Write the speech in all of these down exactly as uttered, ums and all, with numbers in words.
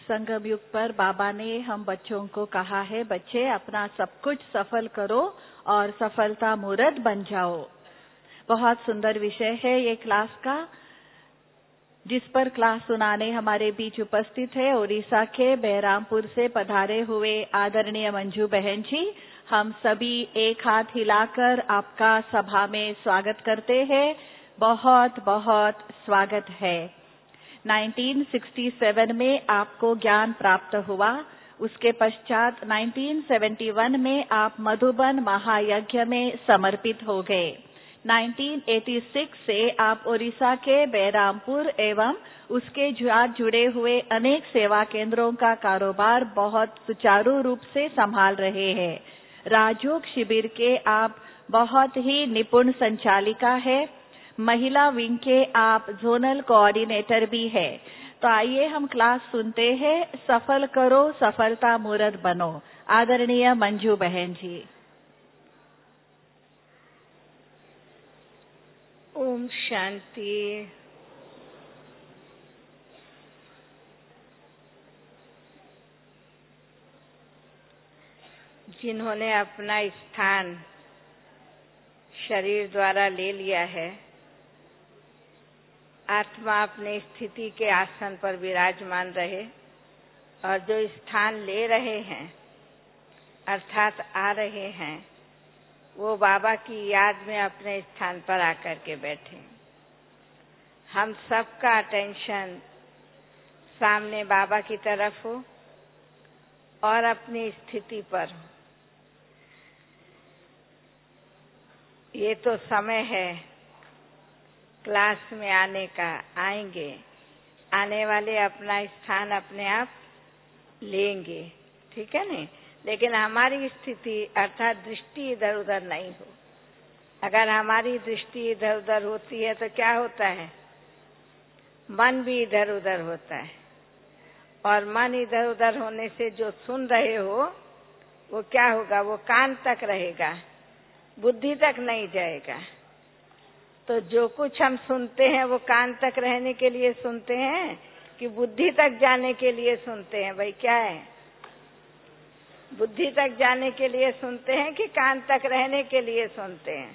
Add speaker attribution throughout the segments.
Speaker 1: संगम युग पर बाबा ने हम बच्चों को कहा है, बच्चे अपना सब कुछ सफल करो और सफलता मूर्त बन जाओ। बहुत सुंदर विषय है ये क्लास का, जिस पर क्लास सुनाने हमारे बीच उपस्थित है उड़ीसा के बहरामपुर से पधारे हुए आदरणीय मंजू बहन जी। हम सभी एक हाथ हिलाकर आपका सभा में स्वागत करते हैं। बहुत बहुत स्वागत है। उन्नीस सौ सरसठ में आपको ज्ञान प्राप्त हुआ, उसके पश्चात उन्नीस सौ इकहत्तर में आप मधुबन महायज्ञ में समर्पित हो गए। उन्नीस सौ छियासी से आप ओडिशा के बहरामपुर एवं उसके साथ जुड़े हुए अनेक सेवा केंद्रों का कारोबार बहुत सुचारू रूप से संभाल रहे हैं। राजयोग शिविर के आप बहुत ही निपुण संचालिका है। महिला विंग के आप जोनल कोऑर्डिनेटर भी है। तो आइए हम क्लास सुनते हैं, सफल करो सफलता मूर्त बनो। आदरणीय मंजू बहन जी।
Speaker 2: ओम शांति। जिन्होंने अपना स्थान शरीर द्वारा ले लिया है, आत्मा अपने स्थिति के आसन पर विराजमान रहे, और जो स्थान ले रहे हैं अर्थात आ रहे हैं, वो बाबा की याद में अपने स्थान पर आकर के बैठे। हम सबका अटेंशन सामने बाबा की तरफ हो और अपनी स्थिति पर। ये तो समय है क्लास में आने का, आएंगे, आने वाले अपना स्थान अपने आप लेंगे, ठीक है नहीं? लेकिन हमारी स्थिति अर्थात दृष्टि इधर उधर नहीं हो। अगर हमारी दृष्टि इधर उधर होती है तो क्या होता है? मन भी इधर उधर होता है, और मन इधर उधर होने से जो सुन रहे हो वो क्या होगा? वो कान तक रहेगा, बुद्धि तक नहीं जाएगा। तो जो कुछ हम सुनते हैं वो कान तक रहने के लिए सुनते हैं कि बुद्धि तक जाने के लिए सुनते हैं? भाई क्या है? बुद्धि तक जाने के लिए सुनते हैं कि कान तक रहने के लिए सुनते हैं?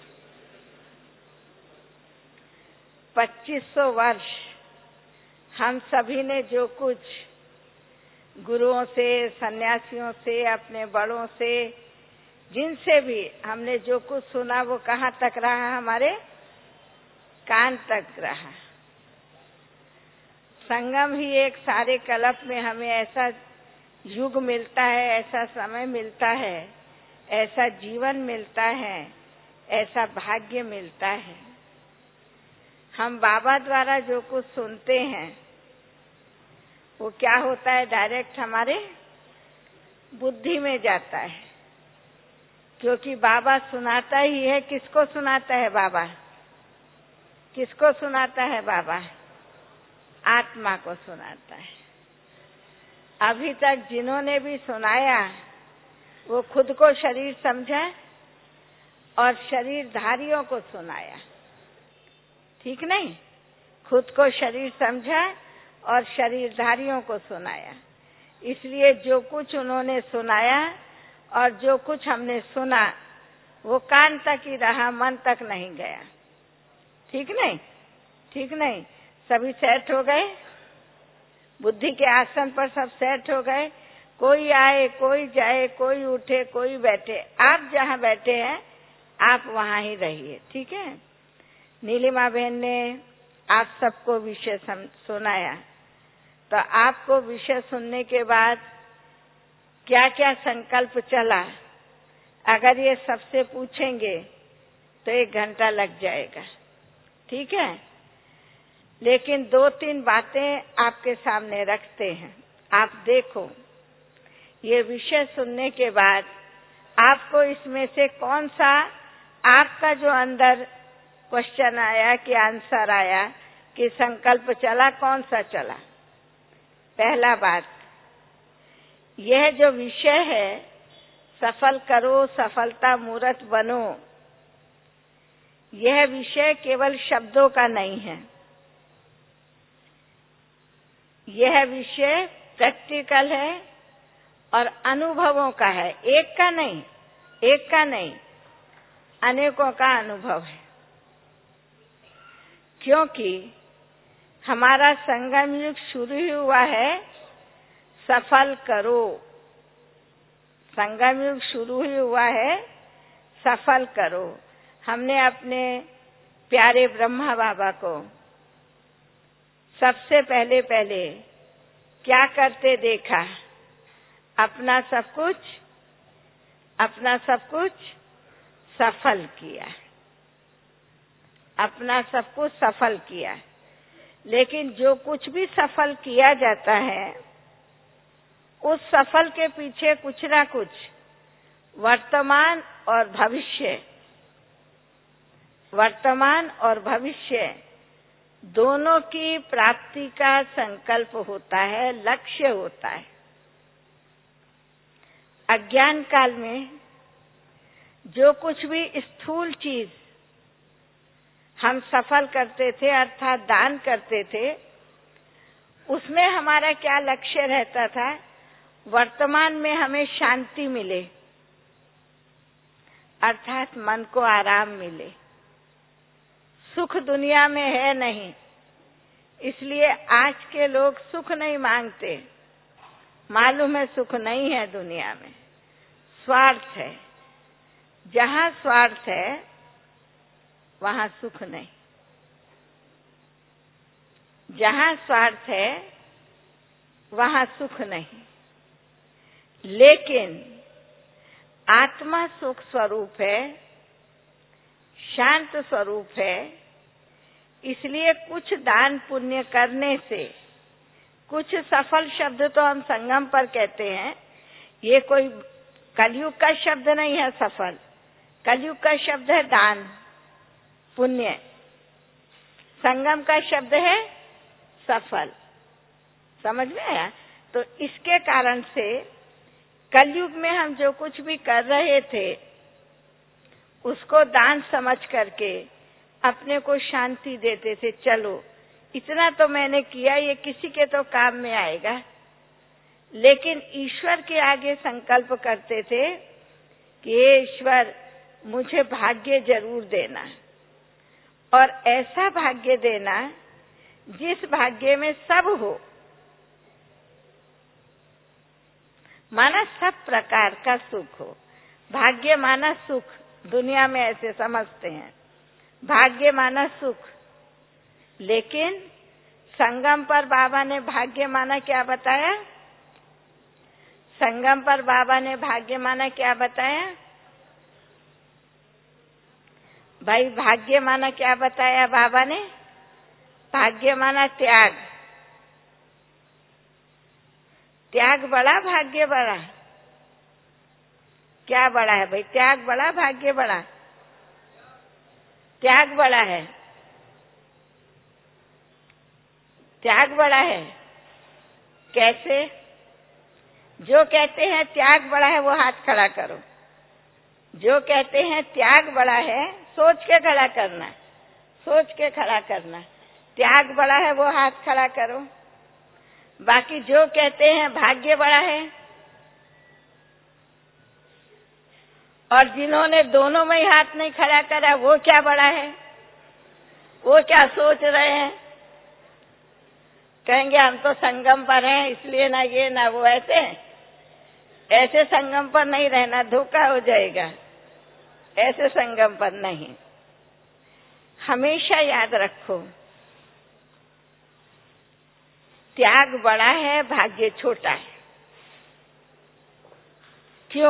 Speaker 2: पच्चीस सौ वर्ष हम सभी ने जो कुछ गुरुओं से, सन्यासियों से, अपने बड़ों से, जिनसे भी हमने जो कुछ सुना वो कहाँ तक रहा? हमारे कान तक रहा। संगम ही एक सारे कल्प में हमें ऐसा युग मिलता है, ऐसा समय मिलता है, ऐसा जीवन मिलता है, ऐसा भाग्य मिलता है। हम बाबा द्वारा जो कुछ सुनते हैं वो क्या होता है? डायरेक्ट हमारे बुद्धि में जाता है, क्योंकि बाबा सुनाता ही है। किसको सुनाता है बाबा? किसको सुनाता है बाबा? आत्मा को सुनाता है। अभी तक जिन्होंने भी सुनाया वो खुद को शरीर समझा और शरीरधारियों को सुनाया, ठीक नहीं? खुद को शरीर समझा और शरीरधारियों को सुनाया। इसलिए जो कुछ उन्होंने सुनाया और जो कुछ हमने सुना वो कान तक ही रहा, मन तक नहीं गया, ठीक नहीं? ठीक नहीं? सभी सेट हो गए, बुद्धि के आसन पर सब सेट हो गए। कोई आए, कोई जाए, कोई उठे, कोई बैठे, आप जहाँ बैठे हैं आप वहाँ ही रहिए, ठीक है? नीलिमा बहन ने आप सबको विषय सुनाया, तो आपको विषय सुनने के बाद क्या क्या संकल्प चला, अगर ये सबसे पूछेंगे तो एक घंटा लग जाएगा, ठीक है? लेकिन दो तीन बातें आपके सामने रखते हैं। आप देखो, ये विषय सुनने के बाद आपको इसमें से कौन सा आपका जो अंदर क्वेश्चन आया कि आंसर आया कि संकल्प चला, कौन सा चला? पहला बात, यह जो विषय है सफल करो सफलता मूर्त बनो, यह विषय केवल शब्दों का नहीं है। यह विषय प्रैक्टिकल है और अनुभवों का है। एक का नहीं, एक का नहीं, अनेकों का अनुभव है। क्योंकि हमारा संगम युग शुरू ही हुआ है सफल करो। संगम युग शुरू ही हुआ है सफल करो। हमने अपने प्यारे ब्रह्मा बाबा को सबसे पहले पहले क्या करते देखा? अपना सब कुछ अपना सब कुछ सफल किया, अपना सब कुछ सफल किया। लेकिन जो कुछ भी सफल किया जाता है, उस सफल के पीछे कुछ ना कुछ वर्तमान और भविष्य, वर्तमान और भविष्य दोनों की प्राप्ति का संकल्प होता है, लक्ष्य होता है। अज्ञान काल में जो कुछ भी स्थूल चीज हम सफल करते थे, अर्थात दान करते थे, उसमें हमारा क्या लक्ष्य रहता था? वर्तमान में हमें शांति मिले, अर्थात मन को आराम मिले। सुख दुनिया में है नहीं, इसलिए आज के लोग सुख नहीं मांगते। मालूम है सुख नहीं है दुनिया में, स्वार्थ है। जहां स्वार्थ है वहां सुख नहीं। जहां स्वार्थ है वहां सुख नहीं। लेकिन आत्मा सुख स्वरूप है, शांत स्वरूप है। इसलिए कुछ दान पुण्य करने से, कुछ सफल शब्द तो हम संगम पर कहते हैं, ये कोई कलयुग का शब्द नहीं है सफल। कलयुग का शब्द है दान पुण्य, संगम का शब्द है सफल। समझ में आया? तो इसके कारण से कलयुग में हम जो कुछ भी कर रहे थे, उसको दान समझ करके अपने को शांति देते थे। चलो इतना तो मैंने किया, ये किसी के तो काम में आएगा। लेकिन ईश्वर के आगे संकल्प करते थे कि हे ईश्वर, मुझे भाग्य जरूर देना, और ऐसा भाग्य देना जिस भाग्य में सब हो, माना सब प्रकार का सुख हो। भाग्य माना सुख, दुनिया में ऐसे समझते हैं, भाग्य माना सुख। लेकिन संगम पर बाबा ने भाग्य माना क्या बताया? संगम पर बाबा ने भाग्य माना क्या बताया? भाई भाग्य माना क्या बताया बाबा ने? भाग्य माना त्याग। त्याग बड़ा, भाग्य बड़ा? क्या बड़ा है भाई? त्याग बड़ा, भाग्य बड़ा? त्याग बड़ा है। त्याग बड़ा है। कैसे? जो कहते हैं त्याग बड़ा है वो हाथ खड़ा करो। जो कहते हैं त्याग बड़ा है, सोच के खड़ा करना, सोच के खड़ा करना। त्याग बड़ा है वो हाथ खड़ा करो। बाकी जो कहते हैं भाग्य बड़ा है, और जिन्होंने दोनों में ही हाथ नहीं खड़ा करा, वो क्या बड़ा है? वो क्या सोच रहे हैं? कहेंगे हम तो संगम पर हैं, इसलिए ना ये ना वो। ऐसे ऐसे संगम पर नहीं रहना, धोखा हो जाएगा। ऐसे संगम पर नहीं। हमेशा याद रखो, त्याग बड़ा है, भाग्य छोटा है। क्यों?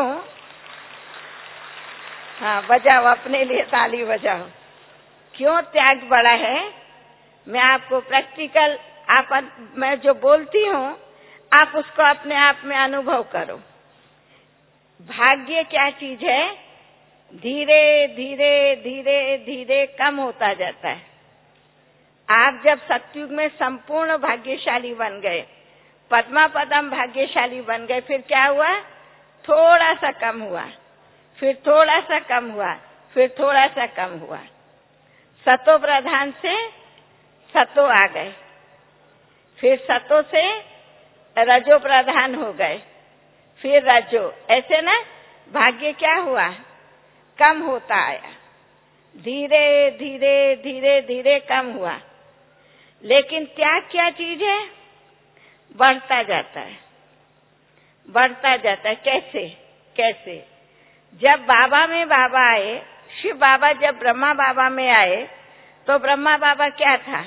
Speaker 2: हाँ, बजाओ, अपने लिए ताली बजाओ। क्यों त्याग बड़ा है? मैं आपको प्रैक्टिकल, आप मैं जो बोलती हूँ आप उसको अपने आप में अनुभव करो। भाग्य क्या चीज है? धीरे धीरे धीरे धीरे कम होता जाता है। आप जब सतयुग में संपूर्ण भाग्यशाली बन गए, पद्मा पदम भाग्यशाली बन गए, फिर क्या हुआ? थोड़ा सा कम हुआ, फिर थोड़ा सा कम हुआ, फिर थोड़ा सा कम हुआ। सतो प्रधान से सतो आ गए, फिर सतो से रजो प्रधान हो गए, फिर रजो, ऐसे ना भाग्य क्या हुआ, कम होता आया, धीरे धीरे धीरे धीरे कम हुआ। लेकिन त्याग क्या चीज है, बढ़ता जाता है, बढ़ता जाता है। कैसे कैसे जब बाबा में बाबा आए, शिव बाबा जब ब्रह्मा बाबा में आए, तो ब्रह्मा बाबा क्या था,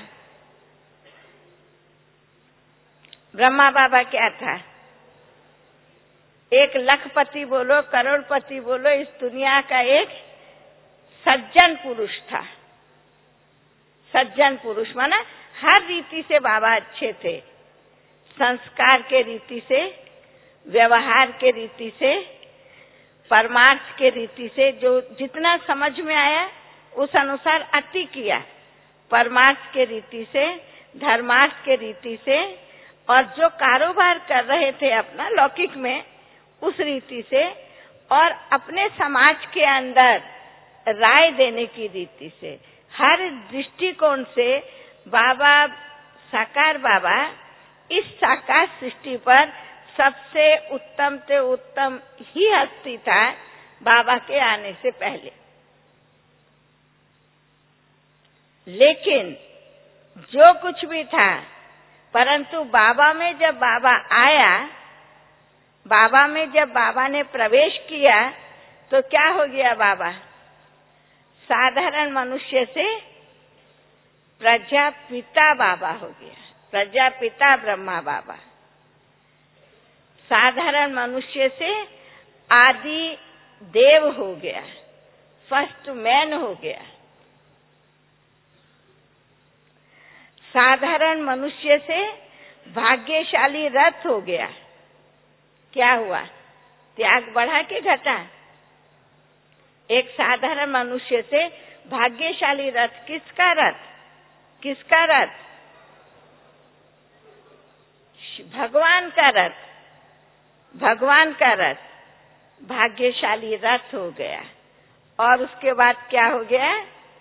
Speaker 2: ब्रह्मा बाबा क्या था, एक लखपति बोलो, करोड़पति बोलो, इस दुनिया का एक सज्जन पुरुष था। सज्जन पुरुष माना हर रीति से बाबा अच्छे थे, संस्कार के रीति से, व्यवहार के रीति से, परमार्थ के रीति से, जो जितना समझ में आया उस अनुसार अति किया, परमार्थ के रीति से, धर्मार्थ के रीति से, और जो कारोबार कर रहे थे अपना लौकिक में उस रीति से, और अपने समाज के अंदर राय देने की रीति से, हर दृष्टिकोण से बाबा, साकार बाबा इस साकार सृष्टि पर सबसे उत्तम से उत्तम ही हस्ती था बाबा के आने से पहले। लेकिन जो कुछ भी था, परंतु बाबा में जब बाबा आया, बाबा में जब बाबा ने प्रवेश किया, तो क्या हो गया, बाबा साधारण मनुष्य से प्रजापिता बाबा हो गया, प्रजापिता ब्रह्मा बाबा। साधारण मनुष्य से आदि देव हो गया, फर्स्ट मैन हो गया। साधारण मनुष्य से भाग्यशाली रथ हो गया। क्या हुआ, त्याग बढ़ा के घटा? एक साधारण मनुष्य से भाग्यशाली रथ, किसका रथ, किसका रथ, भगवान का रथ, भगवान का रथ, भाग्यशाली रथ हो गया। और उसके बाद क्या हो गया,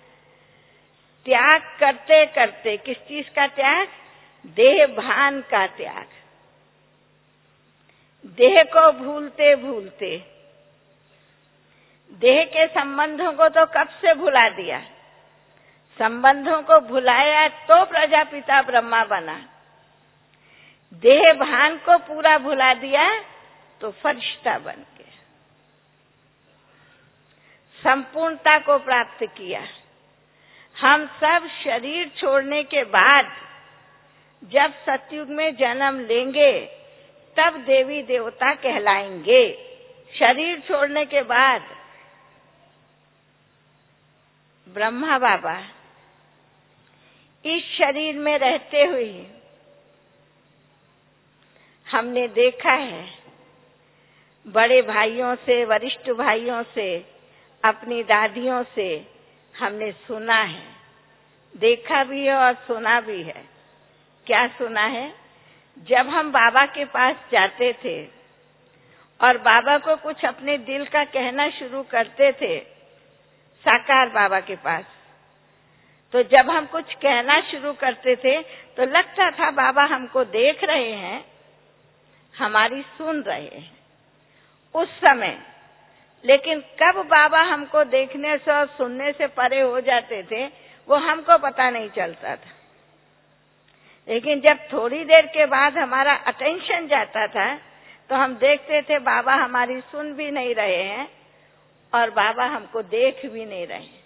Speaker 2: त्याग करते करते, किस चीज का त्याग, देह भान का त्याग, देह को भूलते भूलते, देह के संबंधों को तो कब से भुला दिया, संबंधों को भुलाया तो प्रजापिता ब्रह्मा बना। देह भान को पूरा भुला दिया तो फरिश्ता बन गया, संपूर्णता को प्राप्त किया। हम सब शरीर छोड़ने के बाद जब सतयुग में जन्म लेंगे तब देवी देवता कहलाएंगे। शरीर छोड़ने के बाद ब्रह्मा बाबा इस शरीर में रहते हुए हमने देखा है, बड़े भाइयों से, वरिष्ठ भाइयों से, अपनी दादियों से हमने सुना है, देखा भी है और सुना भी है। क्या सुना है, जब हम बाबा के पास जाते थे और बाबा को कुछ अपने दिल का कहना शुरू करते थे, साकार बाबा के पास, तो जब हम कुछ कहना शुरू करते थे तो लगता था बाबा हमको देख रहे हैं, हमारी सुन रहे हैं उस समय। लेकिन कब बाबा हमको देखने से और सुनने से परे हो जाते थे वो हमको पता नहीं चलता था। लेकिन जब थोड़ी देर के बाद हमारा अटेंशन जाता था तो हम देखते थे बाबा हमारी सुन भी नहीं रहे हैं और बाबा हमको देख भी नहीं रहे हैं।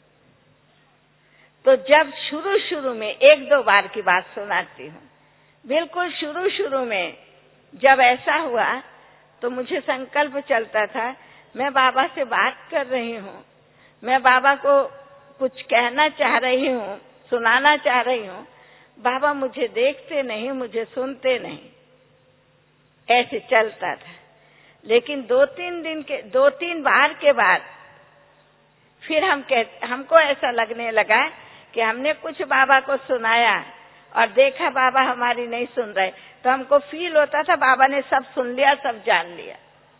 Speaker 2: तो जब शुरू शुरू में, एक दो बार की बात सुनाती हूँ, बिल्कुल शुरू शुरू में जब ऐसा हुआ तो मुझे संकल्प चलता था, मैं बाबा से बात कर रही हूँ, मैं बाबा को कुछ कहना चाह रही हूँ, सुनाना चाह रही हूँ, बाबा मुझे देखते नहीं, मुझे सुनते नहीं, ऐसे चलता था। लेकिन दो तीन दिन के दो तीन बार के बाद फिर हम कह हमको ऐसा लगने लगा कि हमने कुछ बाबा को सुनाया और देखा बाबा हमारी नहीं सुन रहे, तो हमको फील होता था बाबा ने सब सुन लिया, सब जान लिया,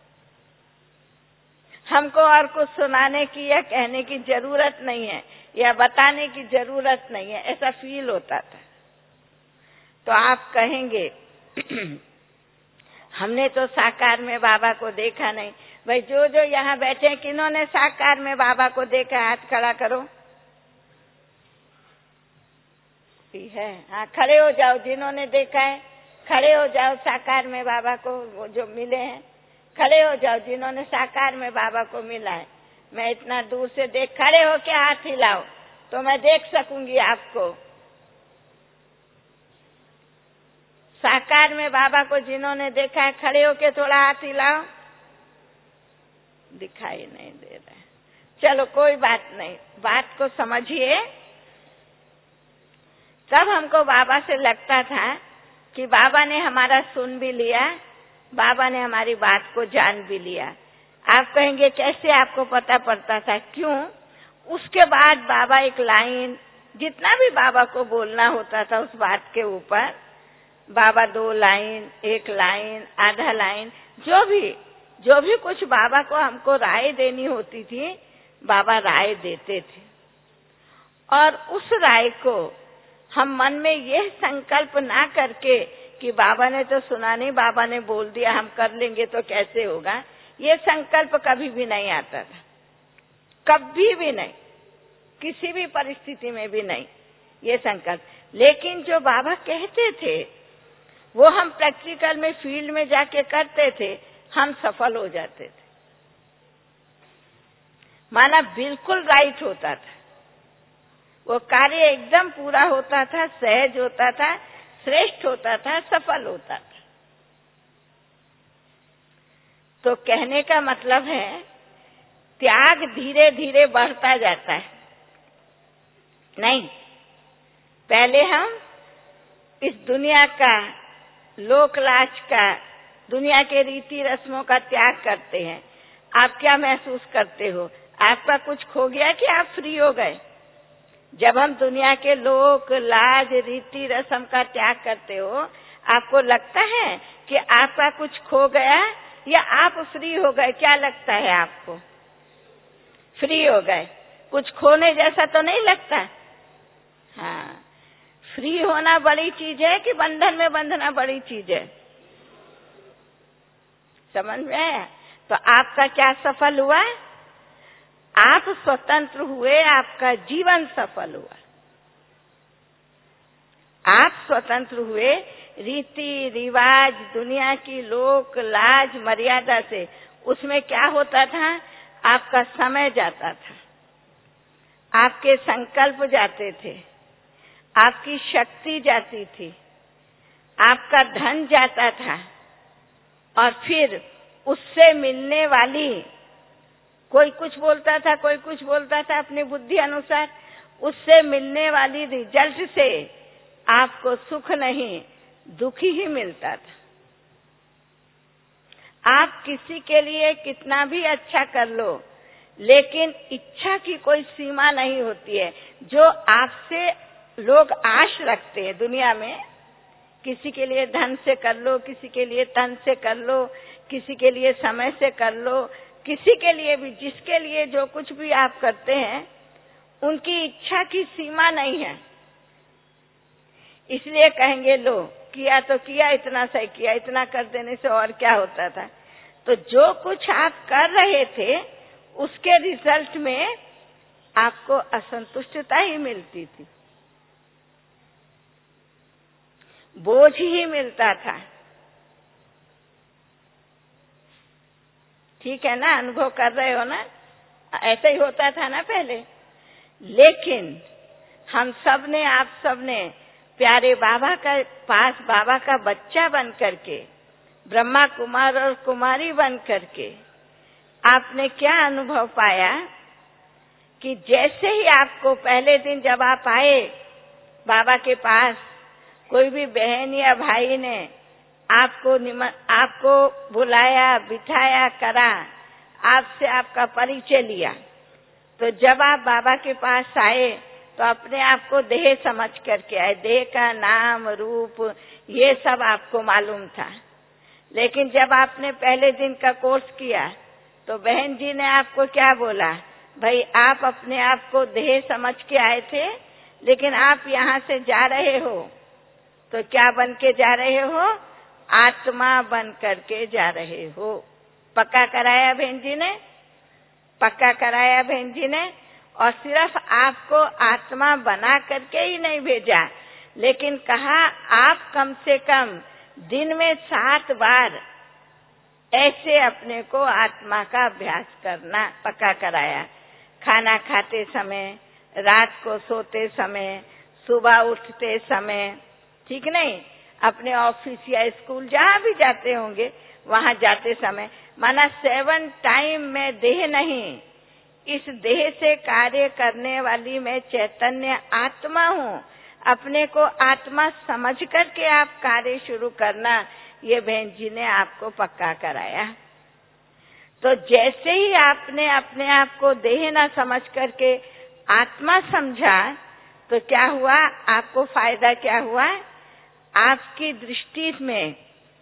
Speaker 2: हमको और कुछ सुनाने की या कहने की जरूरत नहीं है या बताने की जरूरत नहीं है, ऐसा फील होता था। तो आप कहेंगे हमने तो साकार में बाबा को देखा नहीं। भाई जो जो यहाँ बैठे हैं, किन्होंने साकार में बाबा को देखा, हाथ खड़ा करो। है, हाँ खड़े हो जाओ, जिन्होंने देखा है खड़े हो जाओ। साकार में बाबा को वो जो मिले हैं, खड़े हो जाओ जिन्होंने साकार में बाबा को मिला है। मैं इतना दूर से देख, खड़े हो के हाथ हिलाओ तो मैं देख सकूंगी आपको। साकार में बाबा को जिन्होंने देखा है, खड़े होके थोड़ा हाथ हिलाओ। दिखाई नहीं दे रहा है। चलो कोई बात नहीं, बात को समझिए। तब हमको बाबा से लगता था कि बाबा ने हमारा सुन भी लिया, बाबा ने हमारी बात को जान भी लिया। आप कहेंगे कैसे आपको पता पड़ता था? क्यों? उसके बाद बाबा एक लाइन, जितना भी बाबा को बोलना होता था उस बात के ऊपर, बाबा दो लाइन, एक लाइन, आधा लाइन, जो भी जो भी कुछ बाबा को हमको राय देनी होती थी, बाबा राय देते थे। और उस राय को हम मन में यह संकल्प ना करके कि बाबा ने तो सुना नहीं, बाबा ने बोल दिया हम कर लेंगे तो कैसे होगा, ये संकल्प कभी भी नहीं आता था, कभी भी नहीं, किसी भी परिस्थिति में भी नहीं ये संकल्प। लेकिन जो बाबा कहते थे वो हम प्रैक्टिकल में फील्ड में जाके करते थे, हम सफल हो जाते थे। माना बिल्कुल राइट होता था, वो कार्य एकदम पूरा होता था, सहज होता था, श्रेष्ठ होता था, सफल होता था। तो कहने का मतलब है त्याग धीरे धीरे बढ़ता जाता है। नहीं, पहले हम इस दुनिया का, लोकलाज का, दुनिया के रीति रस्मों का त्याग करते हैं। आप क्या महसूस करते हो? आपका कुछ खो गया कि आप फ्री हो गए? जब हम दुनिया के लोक लाज रीति रस्म का त्याग करते हो, आपको लगता है कि आपका कुछ खो गया या आप फ्री हो गए? क्या लगता है आपको? फ्री हो गए। कुछ खोने जैसा तो नहीं लगता? हाँ, फ्री होना बड़ी चीज है कि बंधन में बंधना बड़ी चीज है? समझ में आया? तो आपका क्या सफल हुआ? आप स्वतंत्र हुए, आपका जीवन सफल हुआ। आप स्वतंत्र हुए रीति रिवाज, दुनिया की लोक लाज मर्यादा से। उसमें क्या होता था? आपका समय जाता था, आपके संकल्प जाते थे, आपकी शक्ति जाती थी, आपका धन जाता था, और फिर उससे मिलने वाली, कोई कुछ बोलता था, कोई कुछ बोलता था अपनी बुद्धि अनुसार, उससे मिलने वाली रिजल्ट से आपको सुख नहीं, दुख ही मिलता था। आप किसी के लिए कितना भी अच्छा कर लो, लेकिन इच्छा की कोई सीमा नहीं होती है। जो आपसे लोग आश रखते हैं दुनिया में, किसी के लिए धन से कर लो, किसी के लिए तन से कर लो, किसी के लिए समय से कर लो, किसी के लिए भी, जिसके लिए जो कुछ भी आप करते हैं, उनकी इच्छा की सीमा नहीं है। इसलिए कहेंगे लो किया तो किया, इतना सही किया, इतना कर देने से और क्या होता था। तो जो कुछ आप कर रहे थे उसके रिजल्ट में आपको असंतुष्टता ही मिलती थी, बोझ ही मिलता था। ठीक है ना? अनुभव कर रहे हो ना? ऐसा ही होता था ना पहले। लेकिन हम सब ने, आप सब ने प्यारे बाबा का पास, बाबा का बच्चा बन करके, ब्रह्मा कुमार और कुमारी बन करके, आपने क्या अनुभव पाया कि जैसे ही आपको पहले दिन जब आप आए बाबा के पास, कोई भी बहन या भाई ने आपको आपको बुलाया, बिठाया, करा, आपसे आपका परिचय लिया, तो जब आप बाबा के पास आए तो अपने आप को देह समझ करके आए। देह का नाम, रूप, ये सब आपको मालूम था। लेकिन जब आपने पहले दिन का कोर्स किया तो बहन जी ने आपको क्या बोला? भाई आप अपने आप को देह समझ के आए थे, लेकिन आप यहाँ से जा रहे हो तो क्या बन के जा रहे हो? आत्मा बन करके जा रहे हो। पक्का कराया बहन जी ने, पक्का कराया बहन जी ने। और सिर्फ आपको आत्मा बना करके ही नहीं भेजा, लेकिन कहा आप कम से कम दिन में सात बार ऐसे अपने को आत्मा का अभ्यास करना पक्का कराया। खाना खाते समय, रात को सोते समय, सुबह उठते समय, ठीक नहीं, अपने ऑफिस या स्कूल जहाँ भी जाते होंगे वहाँ जाते समय, माना सेवन टाइम में देह नहीं, इस देह से कार्य करने वाली मैं चैतन्य आत्मा हूँ। अपने को आत्मा समझ करके आप कार्य शुरू करना, ये बहन जी ने आपको पक्का कराया। तो जैसे ही आपने अपने आप को देह न समझ करके आत्मा समझा, तो क्या हुआ, आपको फायदा क्या हुआ, आपकी दृष्टि में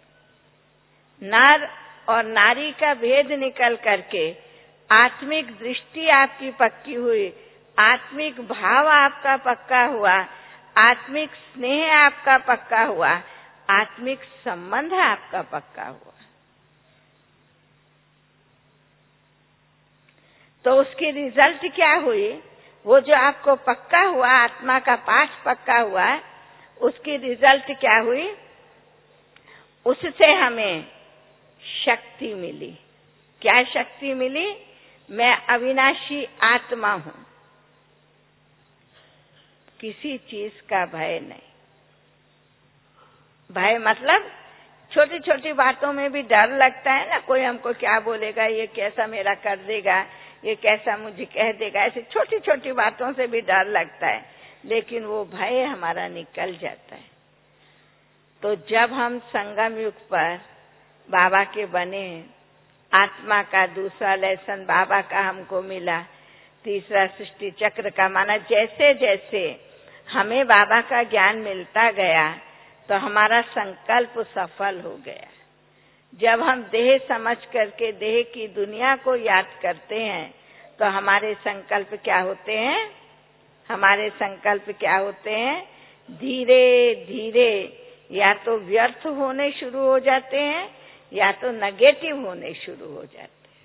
Speaker 2: नर और नारी का भेद निकल करके आत्मिक दृष्टि आपकी पक्की हुई, आत्मिक भाव आपका पक्का हुआ, आत्मिक स्नेह आपका पक्का हुआ, आत्मिक संबंध आपका पक्का हुआ। तो उसकी रिजल्ट क्या हुई, वो जो आपको पक्का हुआ, आत्मा का पाठ पक्का हुआ, उसकी रिजल्ट क्या हुई, उससे हमें शक्ति मिली। क्या शक्ति मिली, मैं अविनाशी आत्मा हूं, किसी चीज का भय नहीं। भय मतलब छोटी छोटी बातों में भी डर लगता है ना, कोई हमको क्या बोलेगा, ये कैसा मेरा कर देगा, ये कैसा मुझे कह देगा, ऐसे छोटी छोटी बातों से भी डर लगता है, लेकिन वो भय हमारा निकल जाता है। तो जब हम संगम युग पर बाबा के बने, आत्मा का दूसरा लेसन बाबा का हमको मिला, तीसरा सृष्टि चक्र का, माना जैसे जैसे हमें बाबा का ज्ञान मिलता गया तो हमारा संकल्प सफल हो गया। जब हम देह समझ करके देह की दुनिया को याद करते हैं तो हमारे संकल्प क्या होते हैं, हमारे संकल्प क्या होते हैं, धीरे धीरे या तो व्यर्थ होने शुरू हो जाते हैं या तो नेगेटिव होने शुरू हो जाते हैं।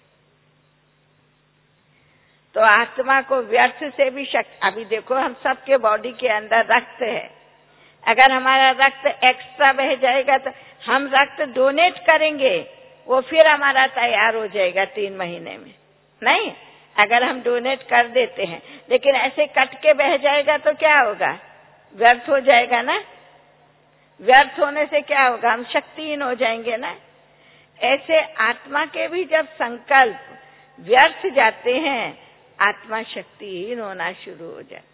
Speaker 2: तो आत्मा को व्यर्थ से भी शक्ति, अभी देखो हम सबके बॉडी के अंदर रक्त है, अगर हमारा रक्त एक्स्ट्रा बह जाएगा तो हम रक्त डोनेट करेंगे, वो फिर हमारा तैयार हो जाएगा तीन महीने में, नहीं, अगर हम डोनेट कर देते हैं। लेकिन ऐसे कट के बह जाएगा तो क्या होगा, व्यर्थ हो जाएगा ना। व्यर्थ होने से क्या होगा, हम शक्तिहीन हो जाएंगे ना। ऐसे आत्मा के भी जब संकल्प व्यर्थ जाते हैं, आत्मा शक्तिहीन होना शुरू हो जाती है।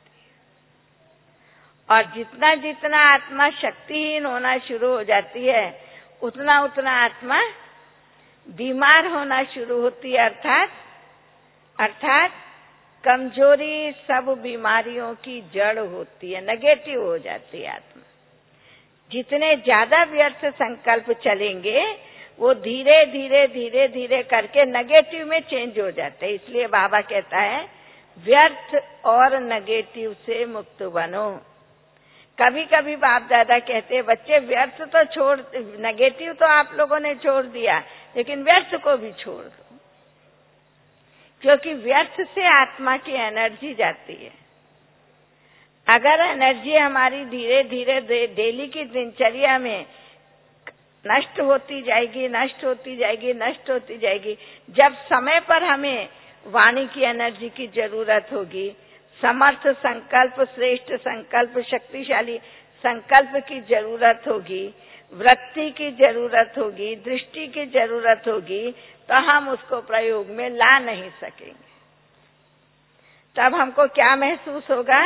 Speaker 2: और जितना जितना आत्मा शक्तिहीन होना शुरू हो जाती है, उतना उतना आत्मा बीमार होना शुरू होती है। अर्थात अर्थात कमजोरी सब बीमारियों की जड़ होती है, नेगेटिव हो जाती है आत्मा। जितने ज्यादा व्यर्थ संकल्प चलेंगे, वो धीरे धीरे धीरे धीरे करके नेगेटिव में चेंज हो जाते हैं। इसलिए बाबा कहता है व्यर्थ और नेगेटिव से मुक्त बनो। कभी कभी बाप दादा कहते हैं बच्चे व्यर्थ तो छोड़, नेगेटिव तो आप लोगों ने छोड़ दिया, लेकिन व्यर्थ को भी छोड़ दो, क्योंकि व्यर्थ से आत्मा की एनर्जी जाती है। अगर एनर्जी हमारी धीरे धीरे डेली की दिनचर्या में नष्ट होती जाएगी, नष्ट होती जाएगी, नष्ट होती जाएगी, जब समय पर हमें वाणी की एनर्जी की जरूरत होगी, समर्थ संकल्प, श्रेष्ठ संकल्प, शक्तिशाली संकल्प की जरूरत होगी, वृत्ति की जरूरत होगी, दृष्टि की जरूरत होगी, तो हम उसको प्रयोग में ला नहीं सकेंगे। तब हमको क्या महसूस होगा,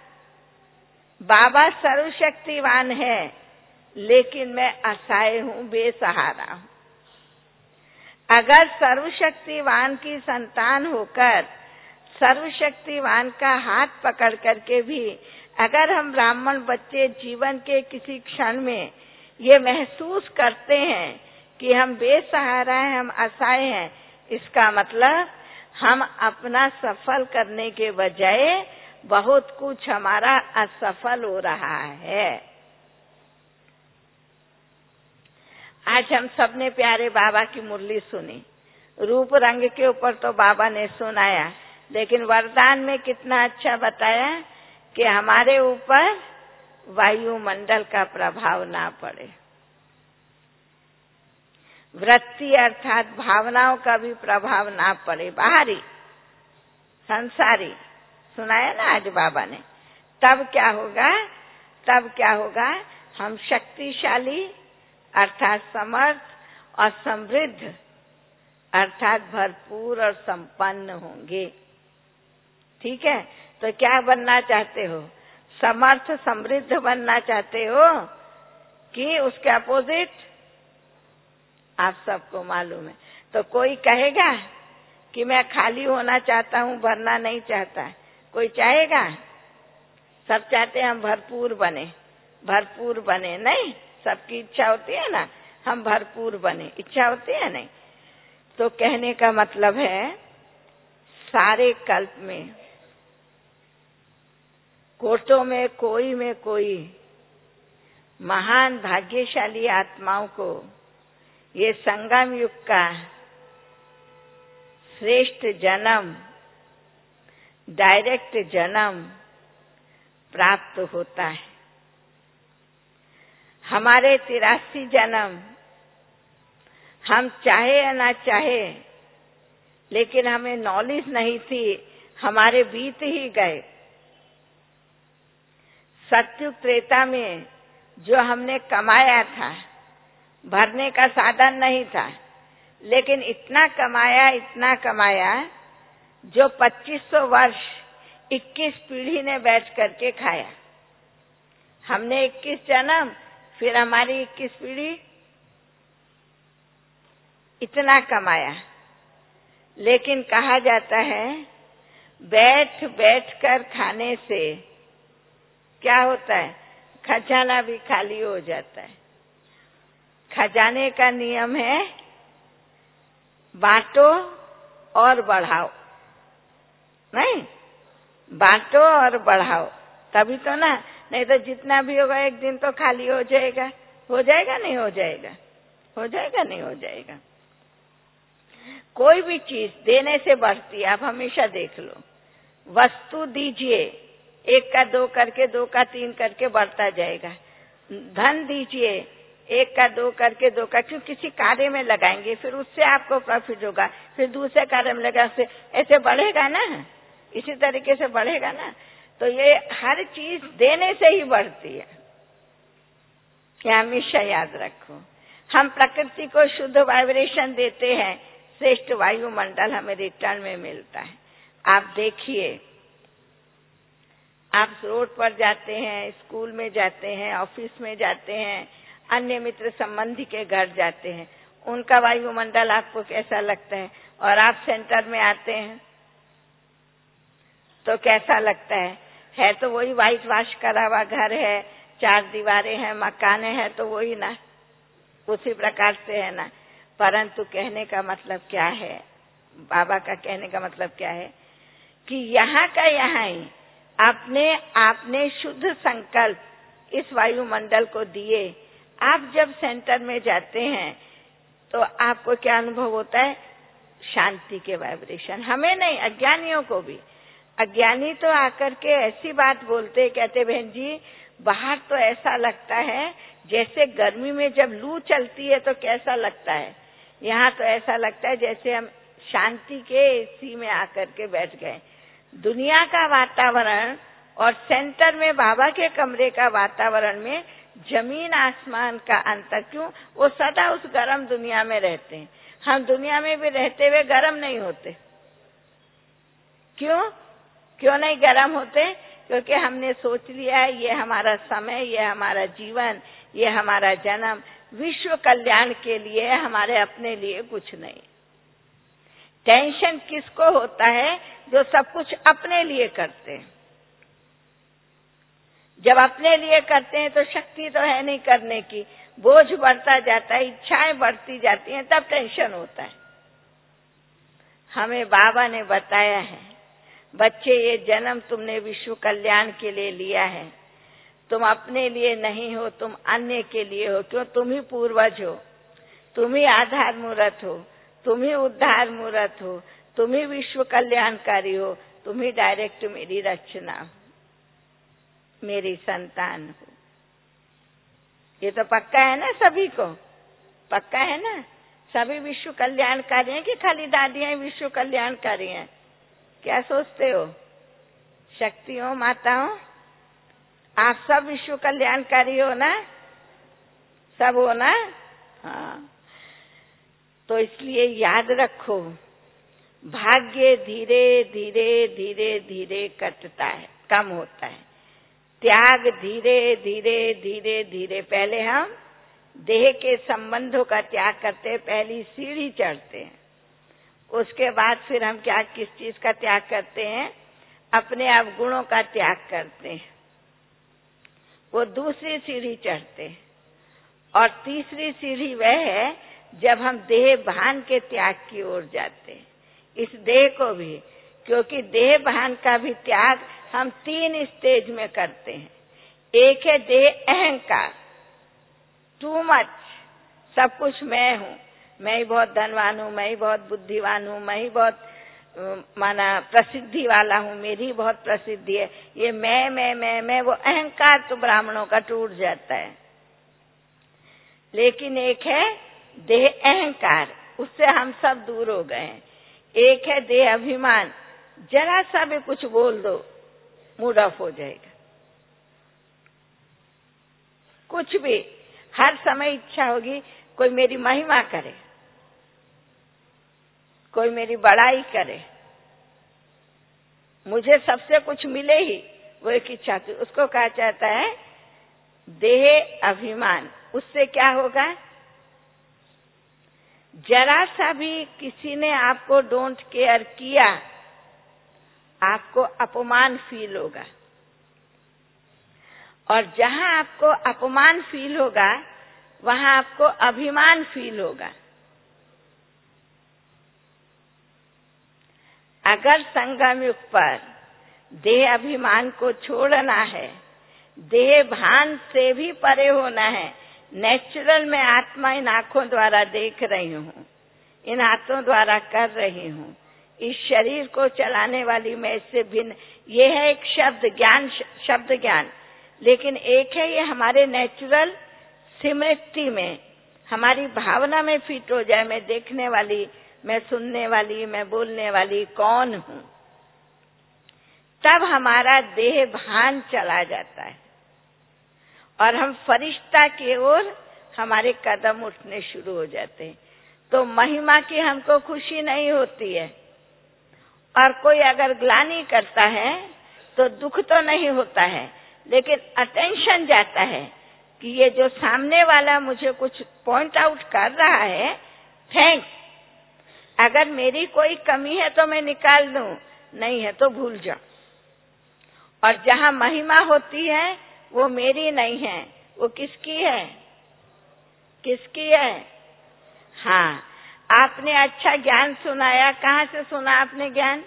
Speaker 2: बाबा सर्वशक्तिवान है, लेकिन मैं असहाय हूं, बेसहारा हूं। अगर सर्वशक्तिवान की संतान होकर सर्वशक्तिवान का हाथ पकड़ करके भी अगर हम ब्राह्मण बच्चे जीवन के किसी क्षण में ये महसूस करते हैं कि हम बेसहारा हैं, हम असहाय हैं, इसका मतलब हम अपना सफल करने के बजाय बहुत कुछ हमारा असफल हो रहा है। आज हम सबने प्यारे बाबा की मुरली सुनी, रूप रंग के ऊपर तो बाबा ने सुनाया, लेकिन वरदान में कितना अच्छा बताया कि हमारे ऊपर वायुमंडल का प्रभाव ना पड़े। वृत्ति अर्थात भावनाओं का भी प्रभाव ना पड़े, बाहरी संसारी सुनाया ना आज बाबा ने। तब क्या होगा, तब क्या होगा, हम शक्तिशाली अर्थात समर्थ और समृद्ध अर्थात भरपूर और संपन्न होंगे। ठीक है, तो क्या बनना चाहते हो? समर्थ समृद्ध बनना चाहते हो कि उसके अपोजिट? आप सबको मालूम है। तो कोई कहेगा कि मैं खाली होना चाहता हूं, भरना नहीं चाहता, कोई चाहेगा? सब चाहते हैं हम भरपूर बने, भरपूर बने। नहीं, सबकी इच्छा होती है ना हम भरपूर बने, इच्छा होती है नहीं? तो कहने का मतलब है सारे कल्प में कोटों में कोई में कोई महान भाग्यशाली आत्माओं को ये संगम युग का श्रेष्ठ जन्म, डायरेक्ट जन्म प्राप्त होता है। हमारे तिरासी जन्म हम चाहे या ना चाहे, लेकिन हमें नॉलेज नहीं थी, हमारे बीत ही गए। सतयुग त्रेता में जो हमने कमाया था, भरने का साधन नहीं था, लेकिन इतना कमाया, इतना कमाया जो पच्चीस सौ वर्ष इक्कीस पीढ़ी ने बैठ करके खाया। हमने इक्कीस जन्म, फिर हमारी इक्कीस पीढ़ी, इतना कमाया। लेकिन कहा जाता है बैठ बैठ कर खाने से क्या होता है, खजाना भी खाली हो जाता है। खजाने का नियम है बांटो और बढ़ाओ, नहीं बांटो और बढ़ाओ, तभी तो ना, नहीं तो जितना भी होगा एक दिन तो खाली हो जाएगा। हो जाएगा नहीं हो जाएगा, हो जाएगा नहीं हो जाएगा। कोई भी चीज देने से बढ़ती है, आप हमेशा देख लो। वस्तु दीजिए, एक का दो करके, दो का तीन करके बढ़ता जाएगा। धन दीजिए, एक का दो करके, दो का, क्यों किसी कार्य में लगाएंगे, फिर उससे आपको प्रॉफिट होगा, फिर दूसरे कार्य में लगा, से ऐसे बढ़ेगा ना, इसी तरीके से बढ़ेगा ना। तो ये हर चीज देने से ही बढ़ती है, क्या हमेशा याद रखो। हम प्रकृति को शुद्ध वाइब्रेशन देते हैं, श्रेष्ठ वायुमंडल हमें रिटर्न में मिलता है। आप देखिए, आप रोड पर जाते हैं, स्कूल में जाते हैं, ऑफिस में जाते हैं, अन्य मित्र संबंधी के घर जाते हैं, उनका वायुमंडल आपको कैसा लगता है? और आप सेंटर में आते हैं तो कैसा लगता है? है तो वही व्हाइट वॉश करा हुआ घर है, चार दीवारें हैं, मकान है, तो वही ना, उसी प्रकार से है ना। परंतु कहने का मतलब क्या है, बाबा का कहने का मतलब क्या है कि यहाँ का यहाँ ही आपने आपने शुद्ध संकल्प इस वायुमंडल को दिए। आप जब सेंटर में जाते हैं तो आपको क्या अनुभव होता है? शांति के वाइब्रेशन। हमें नहीं, अज्ञानियों को भी। अज्ञानी तो आकर के ऐसी बात बोलते, कहते बहन जी बाहर तो ऐसा लगता है जैसे गर्मी में जब लू चलती है तो कैसा लगता है, यहाँ तो ऐसा लगता है जैसे हम शांति के एसी में आकर के बैठ गए। दुनिया का वातावरण और सेंटर में बाबा के कमरे का वातावरण में जमीन आसमान का अंतर। क्यों? वो सदा उस गर्म दुनिया में रहते हैं, हम दुनिया में भी रहते हुए गर्म नहीं होते। क्यों क्यों नहीं गर्म होते? क्योंकि हमने सोच लिया है ये हमारा समय, ये हमारा जीवन, ये हमारा जन्म विश्व कल्याण के लिए, हमारे अपने लिए कुछ नहीं। टेंशन किसको होता है? जो सब कुछ अपने लिए करते हैं। जब अपने लिए करते हैं तो शक्ति तो है नहीं करने की, बोझ बढ़ता जाता है, इच्छाएं बढ़ती जाती हैं, तब टेंशन होता है। हमें बाबा ने बताया है, बच्चे ये जन्म तुमने विश्व कल्याण के लिए लिया है, तुम अपने लिए नहीं हो, तुम अन्य के लिए हो। क्यों? तुम ही पूर्वज हो। तुम ही आधार मूर्त हो, तुम ही उद्धार मूर्त हो, तुम ही विश्व कल्याणकारी हो, तुम ही डायरेक्ट मेरी रचना हो, मेरी संतान हो। ये तो पक्का है ना, सभी को पक्का है ना? सभी विश्व कल्याणकारी हैं कि खाली दादियां विश्व कल्याणकारी हैं? क्या सोचते हो शक्तियों, माताओं? आप सब विश्व कल्याणकारी हो ना? सब हो ना? हाँ। तो इसलिए याद रखो, भाग्य धीरे धीरे धीरे धीरे कटता है, कम होता है। त्याग धीरे धीरे धीरे धीरे, पहले हम देह के संबंधों का त्याग करते हैं, पहली सीढ़ी चढ़ते हैं। उसके बाद फिर हम क्या, किस चीज का त्याग करते हैं? अपने अवगुणों का त्याग करते हैं, वो दूसरी सीढ़ी चढ़ते हैं। और तीसरी सीढ़ी वह है जब हम देह भान के त्याग की ओर जाते हैं। इस देह को भी, क्योंकि देह भान का भी त्याग हम तीन स्टेज में करते हैं। एक है देह अहंकार, टू मच, सब कुछ मैं हूँ, मैं ही बहुत धनवान हूँ, मैं ही बहुत बुद्धिवान हूँ, मैं ही बहुत माना प्रसिद्धि वाला हूँ, मेरी बहुत प्रसिद्धि है। ये मैं मैं मैं मैं वो अहंकार तो ब्राह्मणों का टूट जाता है। लेकिन एक है देह अहंकार, उससे हम सब दूर हो गए हैं। एक है देह अभिमान, जरा सा भी कुछ बोल दो मूड ऑफ हो जाएगा, कुछ भी, हर समय इच्छा होगी कोई मेरी महिमा करे, कोई मेरी बड़ाई करे, मुझे सबसे कुछ मिले ही, वो एक इच्छा थी। उसको कहा जाता है देह अभिमान। उससे क्या होगा? जरा सा भी किसी ने आपको डोंट केयर किया, आपको अपमान फील होगा, और जहां आपको अपमान फील होगा वहां आपको अभिमान फील होगा। अगर संगम युग पर देह अभिमान को छोड़ना है, देह भान से भी परे होना है, नेचुरल में आत्मा इन आंखों द्वारा देख रही हूँ, इन हाथों द्वारा कर रही हूँ, इस शरीर को चलाने वाली मैं इससे भिन्न, ये है एक शब्द ज्ञान, शब्द ज्ञान। लेकिन एक है ये हमारे नेचुरल स्मृति में, हमारी भावना में फिट हो जाए, मैं देखने वाली, मैं सुनने वाली, मैं बोलने वाली कौन हूँ, तब हमारा देह भान चला जाता है और हम फरिश्ता की ओर हमारे कदम उठने शुरू हो जाते हैं। तो महिमा की हमको खुशी नहीं होती है, और कोई अगर ग्लानि करता है तो दुख तो नहीं होता है, लेकिन अटेंशन जाता है कि ये जो सामने वाला मुझे कुछ पॉइंट आउट कर रहा है, थैंक्स, अगर मेरी कोई कमी है तो मैं निकाल दूं, नहीं है तो भूल जाओ। और जहां महिमा होती है वो मेरी नहीं है, वो किसकी है? किसकी है? हाँ, आपने अच्छा ज्ञान सुनाया, कहाँ से सुना आपने ज्ञान?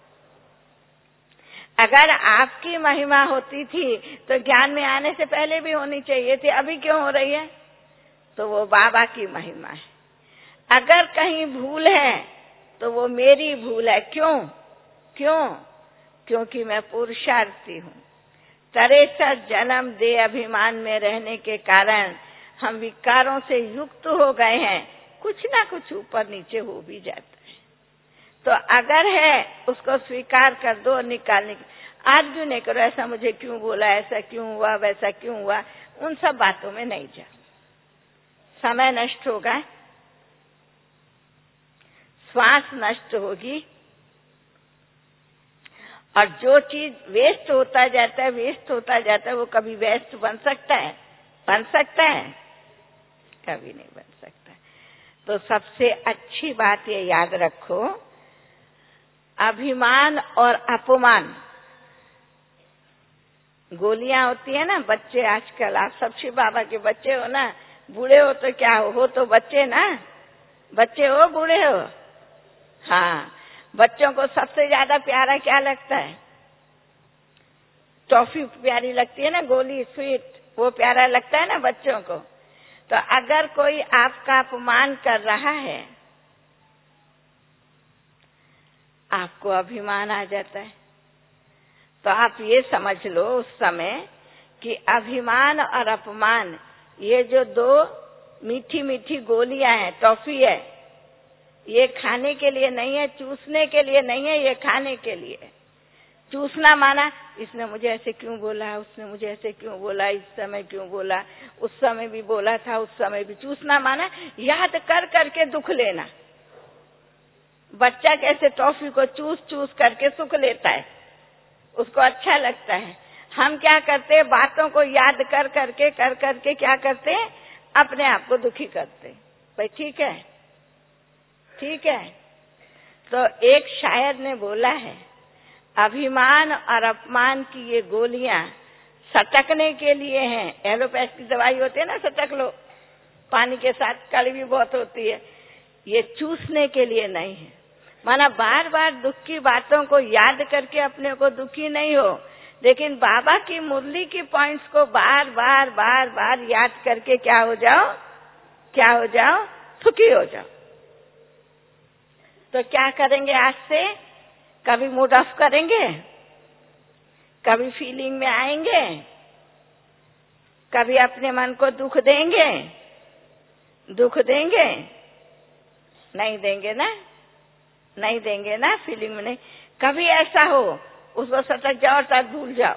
Speaker 2: अगर आपकी महिमा होती थी तो ज्ञान में आने से पहले भी होनी चाहिए थी, अभी क्यों हो रही है? तो वो बाबा की महिमा है। अगर कहीं भूल है तो वो मेरी भूल है। क्यों? क्यों? क्योंकि मैं पुरुषार्थी हूँ। तिरसठ जन्म दे अभिमान में रहने के कारण हम विकारों से युक्त हो गए हैं, कुछ ना कुछ ऊपर नीचे हो भी जाता है। तो अगर है उसको स्वीकार कर दो, निकालने की आर्ग्यू नहीं करो, ऐसा मुझे क्यों बोला, ऐसा क्यों हुआ, वैसा क्यों हुआ, उन सब बातों में नहीं जाओ, समय नष्ट होगा, श्वास नष्ट होगी, और जो चीज वेस्ट होता जाता है वेस्ट होता जाता है वो कभी वेस्ट बन सकता है? बन सकता है? कभी नहीं बन सकता। तो सबसे अच्छी बात ये याद रखो, अभिमान और अपमान, गोलियां होती है ना, बच्चे आजकल, आप सब शिव बाबा के बच्चे हो ना, बूढ़े हो तो क्या हो, हो तो बच्चे ना, बच्चे हो बूढ़े हो, हाँ, बच्चों को सबसे ज्यादा प्यारा क्या लगता है? टॉफी प्यारी लगती है ना, गोली स्वीट, वो प्यारा लगता है ना बच्चों को। तो अगर कोई आपका अपमान कर रहा है, आपको अभिमान आ जाता है, तो आप ये समझ लो उस समय कि अभिमान और अपमान, ये जो दो मीठी मीठी गोलियां हैं, टॉफी है, ये खाने के लिए नहीं है, चूसने के लिए नहीं है, ये खाने के लिए। चूसना माना इसने मुझे ऐसे क्यों बोला, उसने मुझे ऐसे क्यों बोला, इस समय क्यों बोला, उस समय भी बोला था, उस समय भी। चूसना माना याद कर करके दुख लेना। बच्चा कैसे टॉफी को चूस चूस करके सुख लेता है, उसको अच्छा लगता है। हम क्या करते हैं, बातों को याद कर करके कर करके क्या करते हैं, अपने आप को दुखी करते। भाई ठीक है, ठीक है। तो एक शायर ने बोला है, अभिमान और अपमान की ये गोलियां सटकने के लिए हैं। एलोपैथ की दवाई होती है ना, सटक लो, पानी के साथ, कड़वी बहुत होती है। ये चूसने के लिए नहीं है। माना बार बार दुख की बातों को याद करके अपने को दुखी नहीं हो, लेकिन बाबा की मुरली की पॉइंट्स को बार बार बार बार याद करके क्या हो जाओ, क्या हो जाओ, सुखी हो जाओ। तो क्या करेंगे आज से, कभी मूड ऑफ करेंगे, कभी फीलिंग में आएंगे, कभी अपने मन को दुख देंगे, दुख देंगे नहीं देंगे ना, नहीं देंगे ना, फीलिंग में नहीं। कभी ऐसा हो उसको सटक जाओ और भूल जाओ।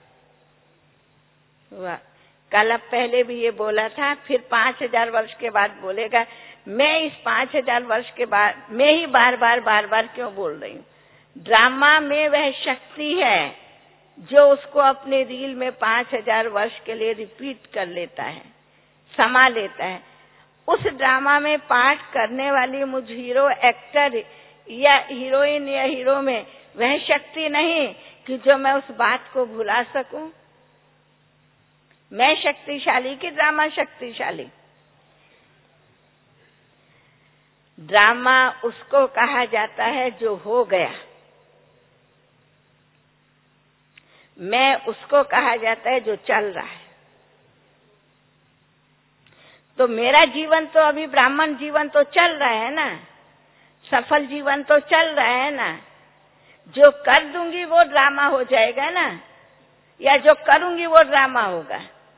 Speaker 2: वाह, कल अब पहले भी ये बोला था, फिर पांच हजार वर्ष के बाद बोलेगा। मैं इस पांच हजार वर्ष के बाद मैं ही बार बार बार बार क्यों बोल रही हूँ। ड्रामा में वह शक्ति है जो उसको अपने रील में पांच हजार वर्ष के लिए रिपीट कर लेता है, समा लेता है। उस ड्रामा में पार्ट करने वाली मुझ हीरो एक्टर या हीरोइन या हीरो में वह शक्ति नहीं कि जो मैं उस बात को भुला सकूं। मैं शक्तिशाली कि ड्रामा शक्तिशाली? ड्रामा उसको कहा जाता है जो हो गया, मैं उसको कहा जाता है जो चल रहा है। तो मेरा जीवन तो अभी ब्राह्मण जीवन तो चल रहा है ना, सफल जीवन तो चल रहा है ना। जो कर दूंगी वो ड्रामा हो जाएगा ना, या जो करूंगी वो ड्रामा होगा।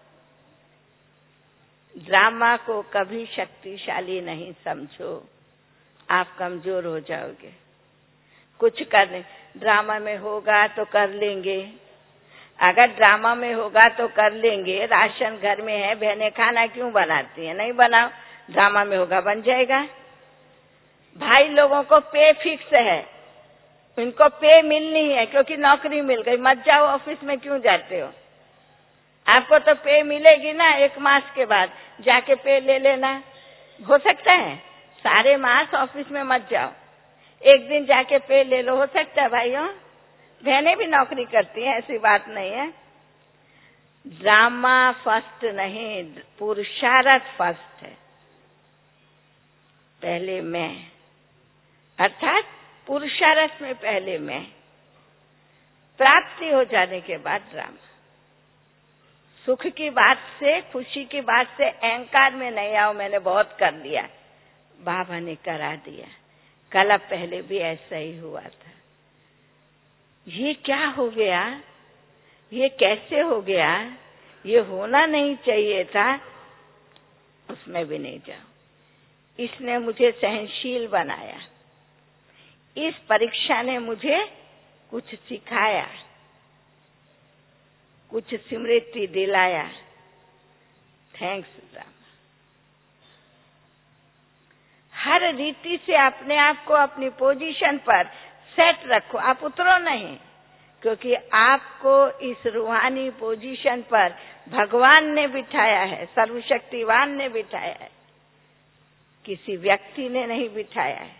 Speaker 2: ड्रामा को कभी शक्तिशाली नहीं समझो, आप कमजोर हो जाओगे। कुछ करने, ड्रामा में होगा तो कर लेंगे, अगर ड्रामा में होगा तो कर लेंगे। राशन घर में है, बहनें खाना क्यों बनाती हैं, नहीं बनाओ, ड्रामा में होगा बन जाएगा। भाई लोगों को पे फिक्स है, इनको पे मिलनी है क्योंकि नौकरी मिल गई, मत जाओ ऑफिस में क्यों जाते हो, आपको तो पे मिलेगी ना, एक मास के बाद जाके पे ले लेना। हो सकता है सारे मास ऑफिस में मत जाओ, एक दिन जाके पे ले लो, हो सकता है भाइयों। बहनें भी नौकरी करती हैं, ऐसी बात नहीं है। ड्रामा फर्स्ट नहीं, पुरुषार्थ फर्स्ट है। पहले मैं, अर्थात पुरुषार्थ में पहले मैं, प्राप्ति हो जाने के बाद ड्रामा। सुख की बात से, खुशी की बात से अहंकार में नहीं आओ, मैंने बहुत कर लिया, बाबा ने करा दिया। कल अब पहले भी ऐसा ही हुआ था। ये क्या हो गया, ये कैसे हो गया, ये होना नहीं चाहिए था, उसमें भी नहीं जाओ। इसने मुझे सहनशील बनाया, इस परीक्षा ने मुझे कुछ सिखाया, कुछ स्मृति दिलाया। Thanks drama. हर रीति से अपने आप को अपनी पोजीशन पर सेट रखो, आप उतरो नहीं, क्योंकि आपको इस रूहानी पोजीशन पर भगवान ने बिठाया है, सर्वशक्तिवान ने बिठाया है, किसी व्यक्ति ने नहीं बिठाया है,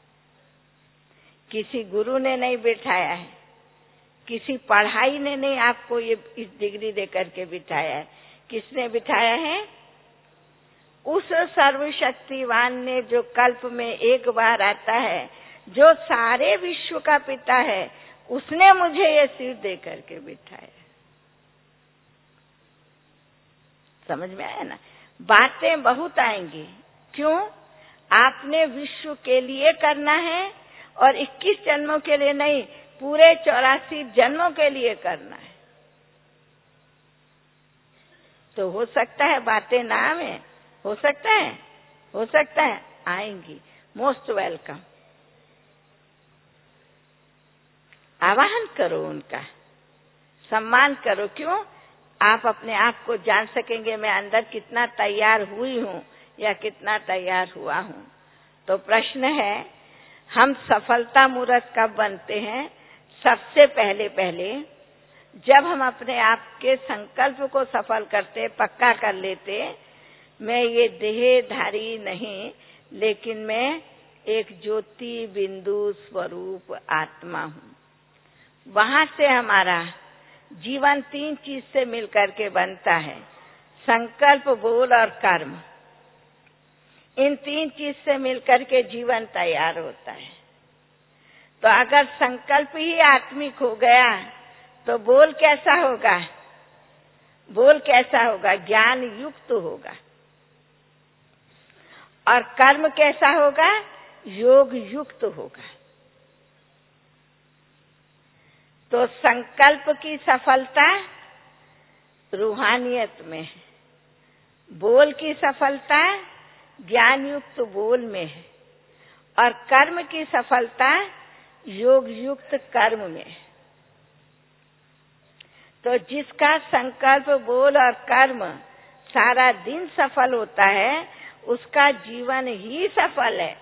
Speaker 2: किसी गुरु ने नहीं बिठाया है, किसी पढ़ाई ने नहीं आपको ये इस डिग्री दे करके बिठाया है। किसने बिठाया है? उस सर्वशक्तिवान ने जो कल्प में एक बार आता है, जो सारे विश्व का पिता है, उसने मुझे ये सिर दे करके बिठाया। समझ में आया ना? बातें बहुत आएंगी। क्यों? आपने विश्व के लिए करना है और इक्कीस जन्मों के लिए नहीं, पूरे चौरासी जन्मों के लिए करना है। तो हो सकता है बातें ना आए, हो सकता है हो सकता है आएंगी। Most welcome. आवाहन करो, उनका सम्मान करो। क्यों? आप अपने आप को जान सकेंगे मैं अंदर कितना तैयार हुई हूं या कितना तैयार हुआ हूं। तो प्रश्न है, हम सफलता मूर्त कब बनते हैं? सबसे पहले पहले जब हम अपने आप के संकल्प को सफल करते, पक्का कर लेते, मैं ये देहधारी नहीं, लेकिन मैं एक ज्योति बिंदु स्वरूप आत्मा हूं। वहां से हमारा जीवन तीन चीज से मिलकर के बनता है, संकल्प, बोल और कर्म। इन तीन चीज से मिलकर के जीवन तैयार होता है। तो अगर संकल्प ही आत्मिक हो गया तो बोल कैसा होगा? बोल कैसा होगा? ज्ञान युक्त होगा। और कर्म कैसा होगा? योग युक्त होगा। तो संकल्प की सफलता रूहानियत में है, बोल की सफलता ज्ञान युक्त बोल में है, और कर्म की सफलता योग युक्त कर्म में है। तो जिसका संकल्प, बोल और कर्म सारा दिन सफल होता है, उसका जीवन ही सफल है।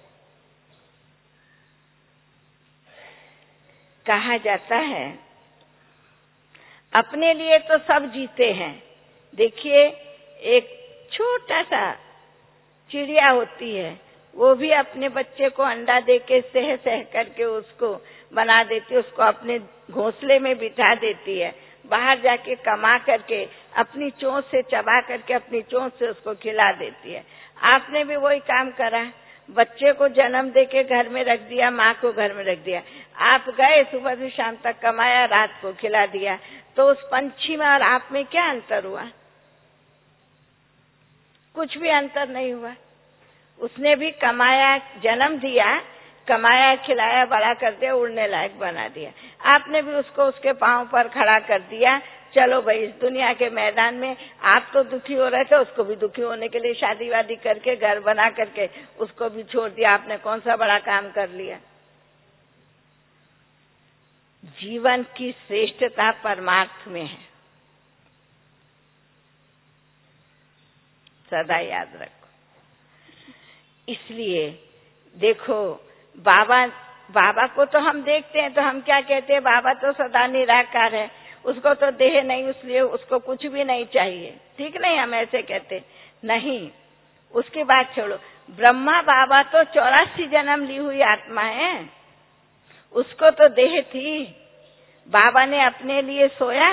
Speaker 2: कहा जाता है अपने लिए तो सब जीते हैं। देखिए, एक छोटा सा चिड़िया होती है, वो भी अपने बच्चे को अंडा दे के सह सह करके उसको बना देती है, उसको अपने घोंसले में बिठा देती है, बाहर जाके कमा करके अपनी चोंच से चबा करके अपनी चोंच से उसको खिला देती है। आपने भी वही काम करा, बच्चे को जन्म देके घर में रख दिया, माँ को घर में रख दिया। आप गए, सुबह से शाम तक कमाया, रात को खिला दिया। तो उस पंछी में और आप में क्या अंतर हुआ? कुछ भी अंतर नहीं हुआ। उसने भी कमाया, जन्म दिया, कमाया, खिलाया, बड़ा कर दिया, उड़ने लायक बना दिया। आपने भी उसको उसके पांव पर खड़ा कर दिया। चलो भाई, इस दुनिया के मैदान में आप तो दुखी हो रहे थे, उसको भी दुखी होने के लिए शादी वादी करके घर बना करके उसको भी छोड़ दिया। आपने कौन सा बड़ा काम कर लिया? जीवन की श्रेष्ठता परमार्थ में है, सदा याद रखो। इसलिए देखो, बाबा बाबा को तो हम देखते हैं तो हम क्या कहते हैं? बाबा तो सदा निराकार है, उसको तो देह नहीं, इसलिए उसको कुछ भी नहीं चाहिए। ठीक नहीं? हम ऐसे कहते नहीं। उसकी बात छोड़ो, ब्रह्मा बाबा तो चौरासी जन्म ली हुई आत्मा है, उसको तो देह थी। बाबा ने अपने लिए सोया,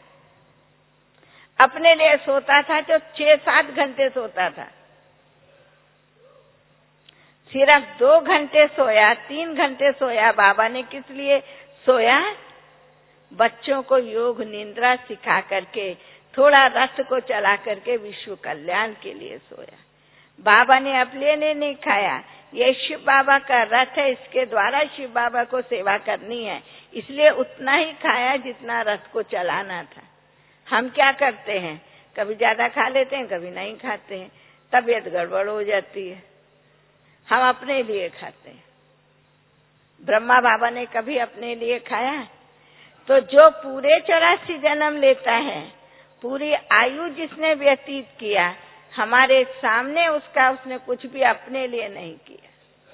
Speaker 2: अपने लिए सोता था जो छह सात घंटे सोता था, सिर्फ दो घंटे सोया, तीन घंटे सोया। बाबा ने किस लिए सोया? बच्चों को योग निद्रा सिखा करके, थोड़ा रथ को चला करके विश्व कल्याण के लिए सोया। बाबा ने अपने लिए नहीं खाया, ये शिव बाबा का रथ है, इसके द्वारा शिव बाबा को सेवा करनी है, इसलिए उतना ही खाया जितना रथ को चलाना था। हम क्या करते हैं? कभी ज्यादा खा लेते हैं, कभी नहीं खाते हैं, तबीयत गड़बड़ हो जाती है। हम अपने लिए खाते हैं। ब्रह्मा बाबा ने कभी अपने लिए खाया? तो जो पूरे चौरासी जन्म लेता है, पूरी आयु जिसने व्यतीत किया, हमारे सामने उसका उसने कुछ भी अपने लिए नहीं किया।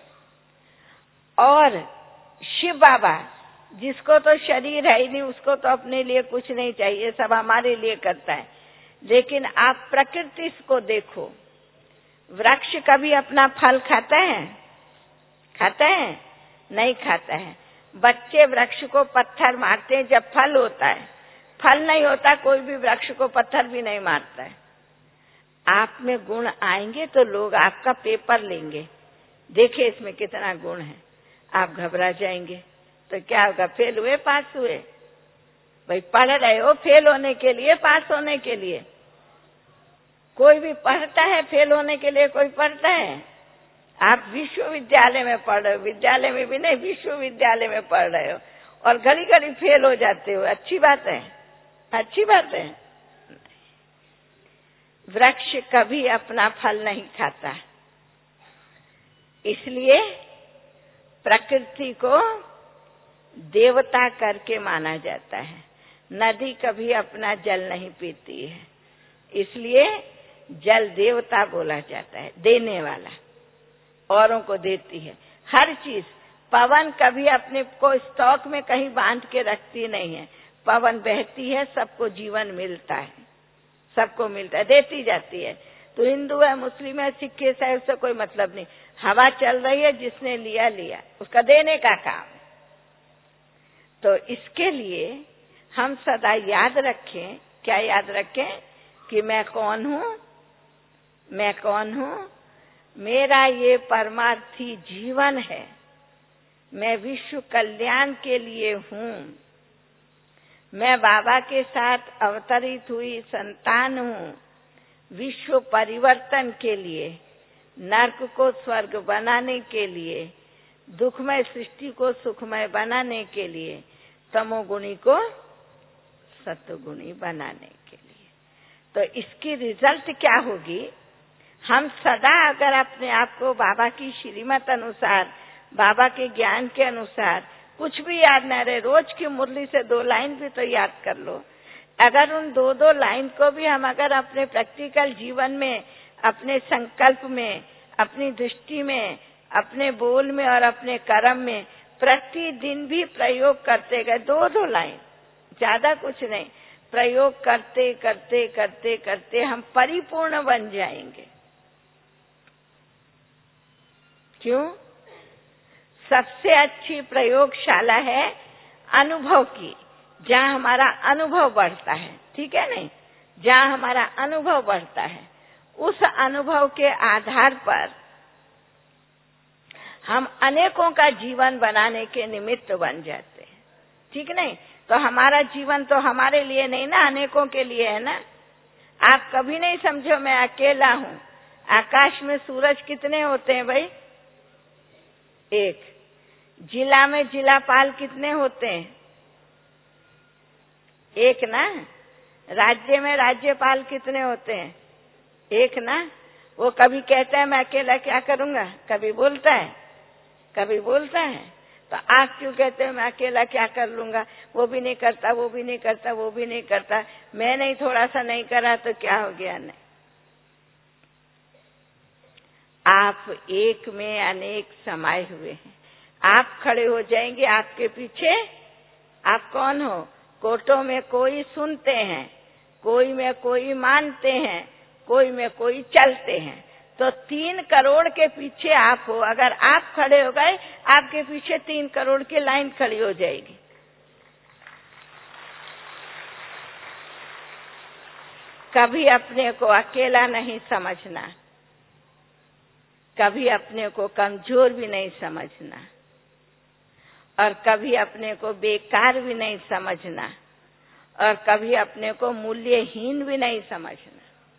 Speaker 2: और शिव बाबा, जिसको तो शरीर है ही नहीं, उसको तो अपने लिए कुछ नहीं चाहिए, सब हमारे लिए करता है। लेकिन आप प्रकृति को देखो, वृक्ष कभी अपना फल खाता है? खाता है? नहीं खाता है। बच्चे वृक्ष को पत्थर मारते हैं जब फल होता है, फल नहीं होता कोई भी वृक्ष को पत्थर भी नहीं मारता है। आप में गुण आएंगे तो लोग आपका पेपर लेंगे, देखिए इसमें कितना गुण है। आप घबरा जाएंगे तो क्या होगा? फेल हुए, पास हुए? भाई पढ़ रहे हो फेल होने के लिए, पास होने के लिए? कोई भी पढ़ता है फेल होने के लिए? कोई पढ़ता है? आप विश्वविद्यालय में पढ़ रहे हो, विद्यालय में भी नहीं, विश्वविद्यालय में पढ़ रहे हो और घड़ी घड़ी फेल हो जाते हो, अच्छी बात है? अच्छी बात है? वृक्ष कभी अपना फल नहीं खाता, इसलिए प्रकृति को देवता करके माना जाता है। नदी कभी अपना जल नहीं पीती है, इसलिए जल देवता बोला जाता है, देने वाला, औरों को देती है हर चीज। पवन कभी अपने को स्टॉक में कहीं बांध के रखती नहीं है, पवन बहती है, सबको जीवन मिलता है, सबको मिलता है, देती जाती है। तो हिंदू है, मुस्लिम है, सिख है, ईसाई, उससे कोई मतलब नहीं। हवा चल रही है, जिसने लिया लिया, उसका देने का काम। तो इसके लिए हम सदा याद रखें, क्या याद रखें? कि मैं कौन हूं? मैं कौन हूं? मेरा ये परमार्थी जीवन है, मैं विश्व कल्याण के लिए हूं, मैं बाबा के साथ अवतरित हुई संतान हूं, विश्व परिवर्तन के लिए, नरक को स्वर्ग बनाने के लिए, दुखमय सृष्टि को सुखमय बनाने के लिए, तमोगुणी को सत्वगुणी बनाने के लिए। तो इसकी रिजल्ट क्या होगी? हम सदा अगर अपने आप को बाबा की श्रीमत अनुसार, बाबा के ज्ञान के अनुसार, कुछ भी याद न रहे, रोज की मुरली से दो लाइन भी तो याद कर लो। अगर उन दो दो लाइन को भी हम अगर अपने प्रैक्टिकल जीवन में, अपने संकल्प में, अपनी दृष्टि में, अपने बोल में और अपने कर्म में प्रतिदिन भी प्रयोग करते गए, दो दो लाइन, ज्यादा कुछ नहीं, प्रयोग करते करते करते करते हम परिपूर्ण बन जाएंगे। क्यों? सबसे अच्छी प्रयोगशाला है अनुभव की, जहाँ हमारा अनुभव बढ़ता है, ठीक है नहीं? जहाँ हमारा अनुभव बढ़ता है, उस अनुभव के आधार पर हम अनेकों का जीवन बनाने के निमित्त बन जाते हैं, ठीक नहीं? तो हमारा जीवन तो हमारे लिए नहीं ना, अनेकों के लिए है ना। आप कभी नहीं समझो मैं अकेला हूँ। आकाश में सूरज कितने होते हैं भाई? एक। जिला में जिलापाल कितने होते हैं? एक ना। राज्य में राज्यपाल कितने होते हैं? एक ना। वो कभी कहता है मैं अकेला क्या करूंगा? कभी बोलता है? कभी बोलता है? तो आप क्यों कहते हो मैं अकेला क्या कर लूंगा? वो भी नहीं करता, वो भी नहीं करता, वो भी नहीं करता, मैं नहीं थोड़ा सा नहीं करा तो क्या हो गया? नहीं, आप एक में अनेक समाये हुए हैं। आप खड़े हो जाएंगे, आपके पीछे आप कौन हो? कोटों में कोई सुनते हैं, कोई में कोई मानते हैं, कोई में कोई चलते हैं। तो तीन करोड़ के पीछे आप हो। अगर आप खड़े हो गए, आपके पीछे तीन करोड़ की लाइन खड़ी हो जाएगी। कभी अपने को अकेला नहीं समझना, कभी अपने को कमजोर भी नहीं समझना, और कभी अपने को बेकार भी नहीं समझना, और कभी अपने को मूल्यहीन भी नहीं समझना।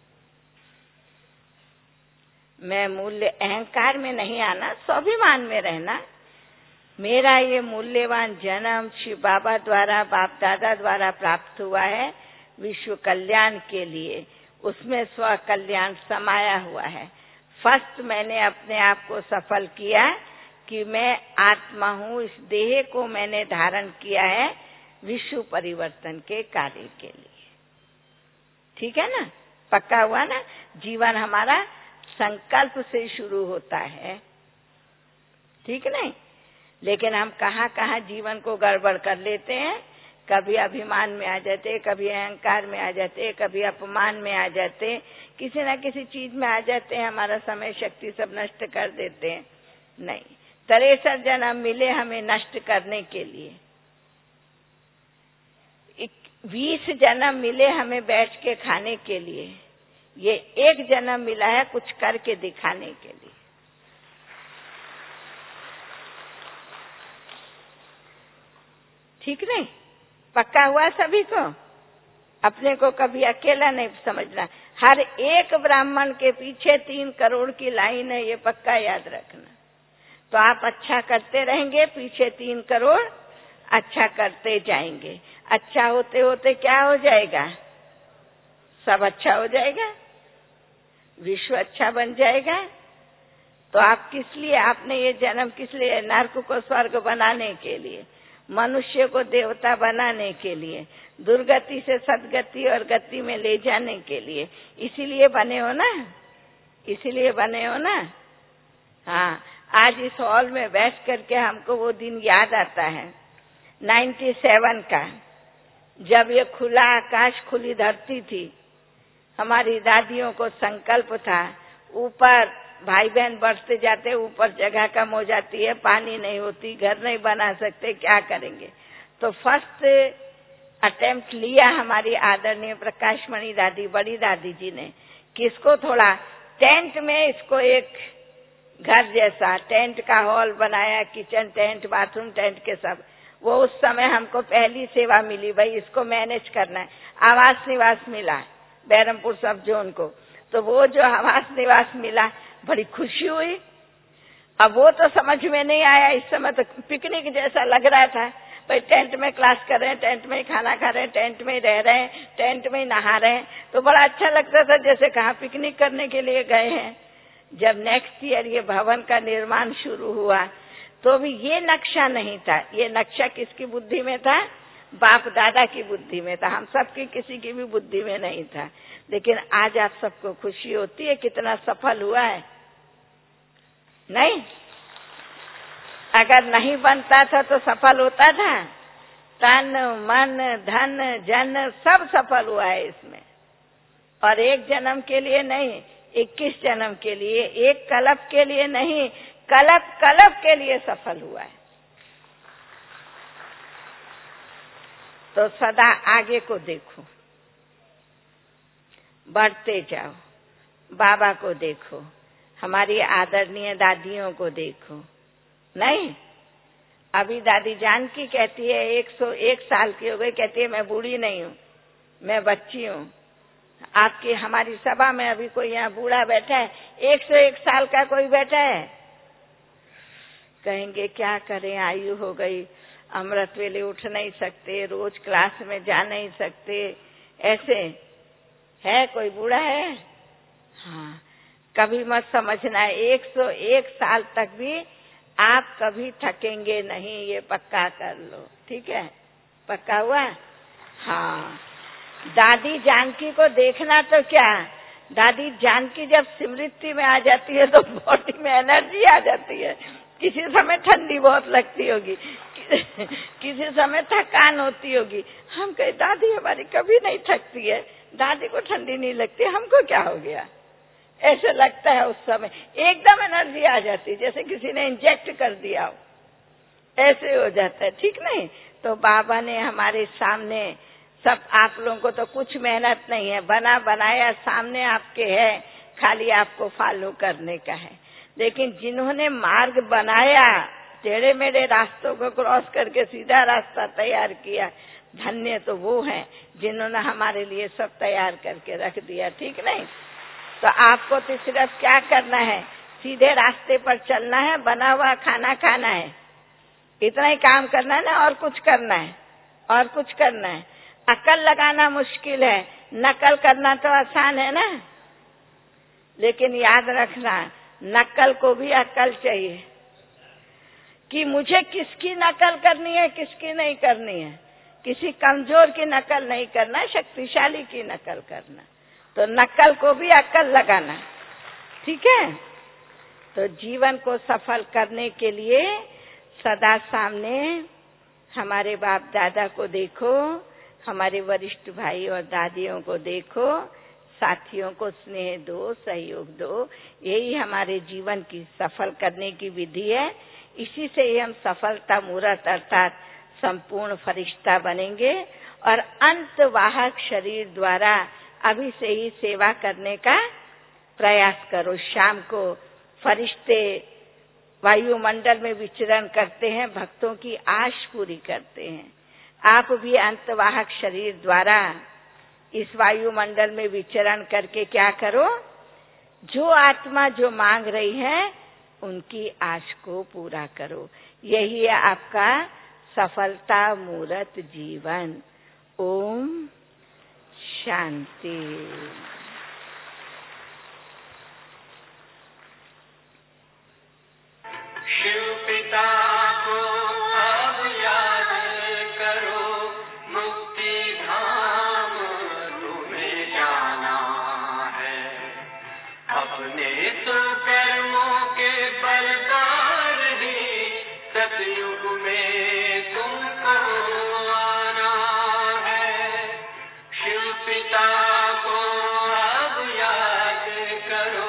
Speaker 2: मैं मूल्य अहंकार में नहीं आना, स्वाभिमान में रहना। मेरा ये मूल्यवान जन्म शिव बाबा द्वारा, बाप दादा द्वारा प्राप्त हुआ है विश्व कल्याण के लिए, उसमें स्व कल्याण समाया हुआ है। फर्स्ट मैंने अपने आप को सफल किया कि मैं आत्मा हूँ, इस देह को मैंने धारण किया है विश्व परिवर्तन के कार्य के लिए। ठीक है ना? पक्का हुआ ना? जीवन हमारा संकल्प से शुरू होता है, ठीक नहीं? लेकिन हम कहाँ कहाँ जीवन को गड़बड़ कर लेते हैं। कभी अभिमान में आ जाते, कभी अहंकार में आ जाते, कभी अपमान में आ जाते, किसी न किसी चीज में आ जाते हैं, हमारा समय शक्ति सब नष्ट कर देते हैं। नहीं, तिरसठ जन्म मिले हमें नष्ट करने के लिए, बीस जन्म मिले हमें बैठ के खाने के लिए, ये एक जन्म मिला है कुछ करके दिखाने के लिए। ठीक नहीं? पक्का हुआ सभी को? अपने को कभी अकेला नहीं समझना। हर एक ब्राह्मण के पीछे तीन करोड़ की लाइन है, ये पक्का याद रखना। तो आप अच्छा करते रहेंगे, पीछे तीन करोड़ अच्छा करते जाएंगे। अच्छा होते होते क्या हो जाएगा? सब अच्छा हो जाएगा, विश्व अच्छा बन जाएगा। तो आप किस लिए, आपने ये जन्म किस लिए? नरक को स्वर्ग बनाने के लिए, मनुष्य को देवता बनाने के लिए, दुर्गति से सदगति और गति में ले जाने के लिए, इसीलिए बने हो ना, इसीलिए बने हो ना। हाँ, आज इस हॉल में बैठ करके हमको वो दिन याद आता है सत्तानवे का, जब ये खुला आकाश खुली धरती थी। हमारी दादियों को संकल्प था, ऊपर भाई बहन बढ़ते जाते, ऊपर जगह कम हो जाती है, पानी नहीं होती, घर नहीं बना सकते, क्या करेंगे? तो फर्स्ट अटेम्प्ट लिया हमारी आदरणीय प्रकाशमणि दादी, बड़ी दादी जी ने, किसको थोड़ा टेंट में इसको एक घर जैसा टेंट का हॉल बनाया, किचन टेंट, बाथरूम टेंट के सब। वो उस समय हमको पहली सेवा मिली, भाई इसको मैनेज करना है। आवास निवास मिला बैरमपुर सब जोन को, तो वो जो आवास निवास मिला, बड़ी खुशी हुई। अब वो तो समझ में नहीं आया, इस समय तो पिकनिक जैसा लग रहा था, भाई टेंट में क्लास कर रहे हैं, टेंट में ही खाना खा रहे हैं, टेंट में ही रह रहे हैं, टेंट में ही नहा रहे हैं, तो बड़ा अच्छा लगता था, जैसे कहाँ पिकनिक करने के लिए गए हैं। जब नेक्स्ट ईयर ये भवन का निर्माण शुरू हुआ, तो भी ये नक्शा नहीं था। ये नक्शा किसकी बुद्धि में था? बाप दादा की बुद्धि में था, हम सबकी किसी की भी बुद्धि में नहीं था। लेकिन आज आप सबको खुशी होती है, कितना सफल हुआ है। नहीं, अगर नहीं बनता था तो सफल होता था? तन मन धन जन सब सफल हुआ है इसमें। और एक जन्म के लिए नहीं, इक्कीस जन्म के लिए, एक कल्प के लिए नहीं, कल्प कल्प के लिए सफल हुआ है। तो सदा आगे को देखो, बढ़ते जाओ, बाबा को देखो, हमारी आदरणीय दादियों को देखो। नहीं, अभी दादी जानकी कहती है एक सौ एक साल की हो गई, कहती है मैं बूढ़ी नहीं हूँ, मैं बच्ची हूँ। आपकी हमारी सभा में अभी कोई यहाँ बूढ़ा बैठा है, एक सौ एक साल का कोई बैठा है? कहेंगे क्या करें, आयु हो गई, अमृत वेले उठ नहीं सकते, रोज क्लास में जा नहीं सकते, ऐसे है कोई बूढ़ा है? हाँ, कभी मत समझना है, एक सौ एक साल तक भी आप कभी थकेंगे नहीं, ये पक्का कर लो, ठीक है? पक्का हुआ? हाँ। दादी जानकी को देखना तो क्या, दादी जानकी जब स्मृति में आ जाती है तो बॉडी में एनर्जी आ जाती है। किसी समय ठंडी बहुत लगती होगी, किसी समय थकान होती होगी, हम कहे दादी हमारी कभी नहीं थकती है, दादी को ठंडी नहीं लगती, हमको क्या हो गया? ऐसे लगता है उस समय, एकदम एनर्जी आ जाती है, जैसे किसी ने इंजेक्ट कर दिया हो, ऐसे हो जाता है, ठीक नहीं? तो बाबा ने हमारे सामने सब, आप लोगों को तो कुछ मेहनत नहीं है, बना बनाया सामने आपके है, खाली आपको फॉलो करने का है। लेकिन जिन्होंने मार्ग बनाया, टेढ़े मेढ़े रास्तों को क्रॉस करके सीधा रास्ता तैयार किया, धन्य तो वो हैं जिन्होंने हमारे लिए सब तैयार करके रख दिया, ठीक नहीं? तो आपको तो सिर्फ क्या करना है, सीधे रास्ते पर चलना है, बना हुआ खाना खाना है, इतना ही काम करना है ना, और कुछ करना है, और कुछ करना है। अकल लगाना मुश्किल है, नकल करना तो आसान है ना। लेकिन याद रखना, नकल को भी अकल चाहिए कि मुझे किसकी नकल करनी है, किसकी नहीं करनी है। किसी कमजोर की नकल नहीं करना, शक्तिशाली की नकल करना। तो नकल को भी अकल लगाना, ठीक है? तो जीवन को सफल करने के लिए सदा सामने हमारे बाप दादा को देखो, हमारे वरिष्ठ भाई और दादियों को देखो, साथियों को स्नेह दो, सहयोग दो। यही हमारे जीवन की सफल करने की विधि है। इसी से ही हम सफलता मूर्त अर्थात संपूर्ण फरिश्ता बनेंगे और अंतवाहक शरीर द्वारा अभी से ही सेवा करने का प्रयास करो। शाम को फरिश्ते वायुमंडल में विचरण करते हैं, भक्तों की आश पूरी करते हैं। आप भी अंतवाहक शरीर द्वारा इस वायुमंडल में विचरण करके क्या करो, जो आत्मा जो मांग रही है उनकी आश को पूरा करो। यही है आपका सफलता मूर्त जीवन। ओम शांति।
Speaker 3: शिव पिता को अब याद करो, मुक्ति धाम तुम्हें जाना है। अपने सुकर्मों के बलदार ही सतयुग में तुमको आना है। शिव पिता को अब याद करो।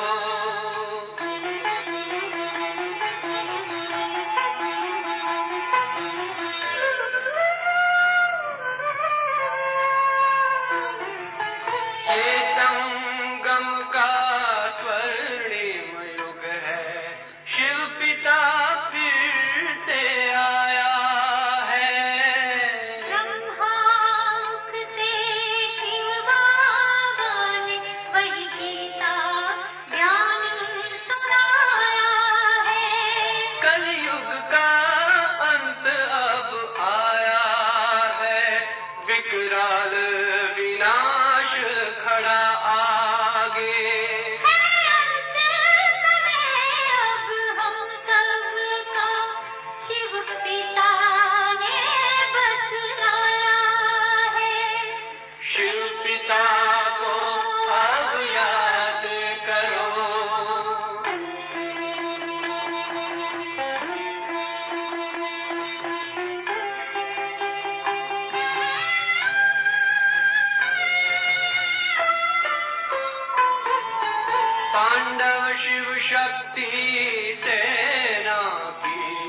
Speaker 3: पांडव शिव शक्ति सेना की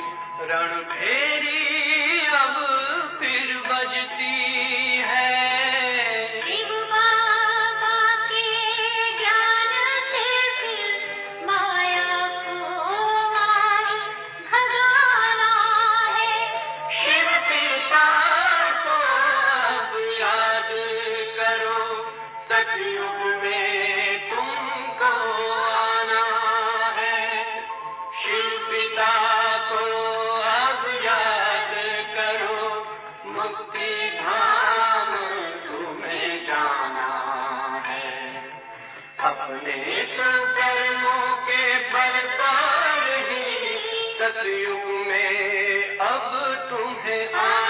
Speaker 3: रणभेरी अब फिर बजती है।
Speaker 4: शिव बाबा के ज्ञान से फिर माया को मार भगाना है।
Speaker 3: शिव पिता को अब याद करो, सतयुग में तुमको आना है। शिव पिता को अब याद करो, मुक्ति धाम तुम्हें जाना है। अपने कर्मों के बलदार ही सतयुग में अब तुम्हें आना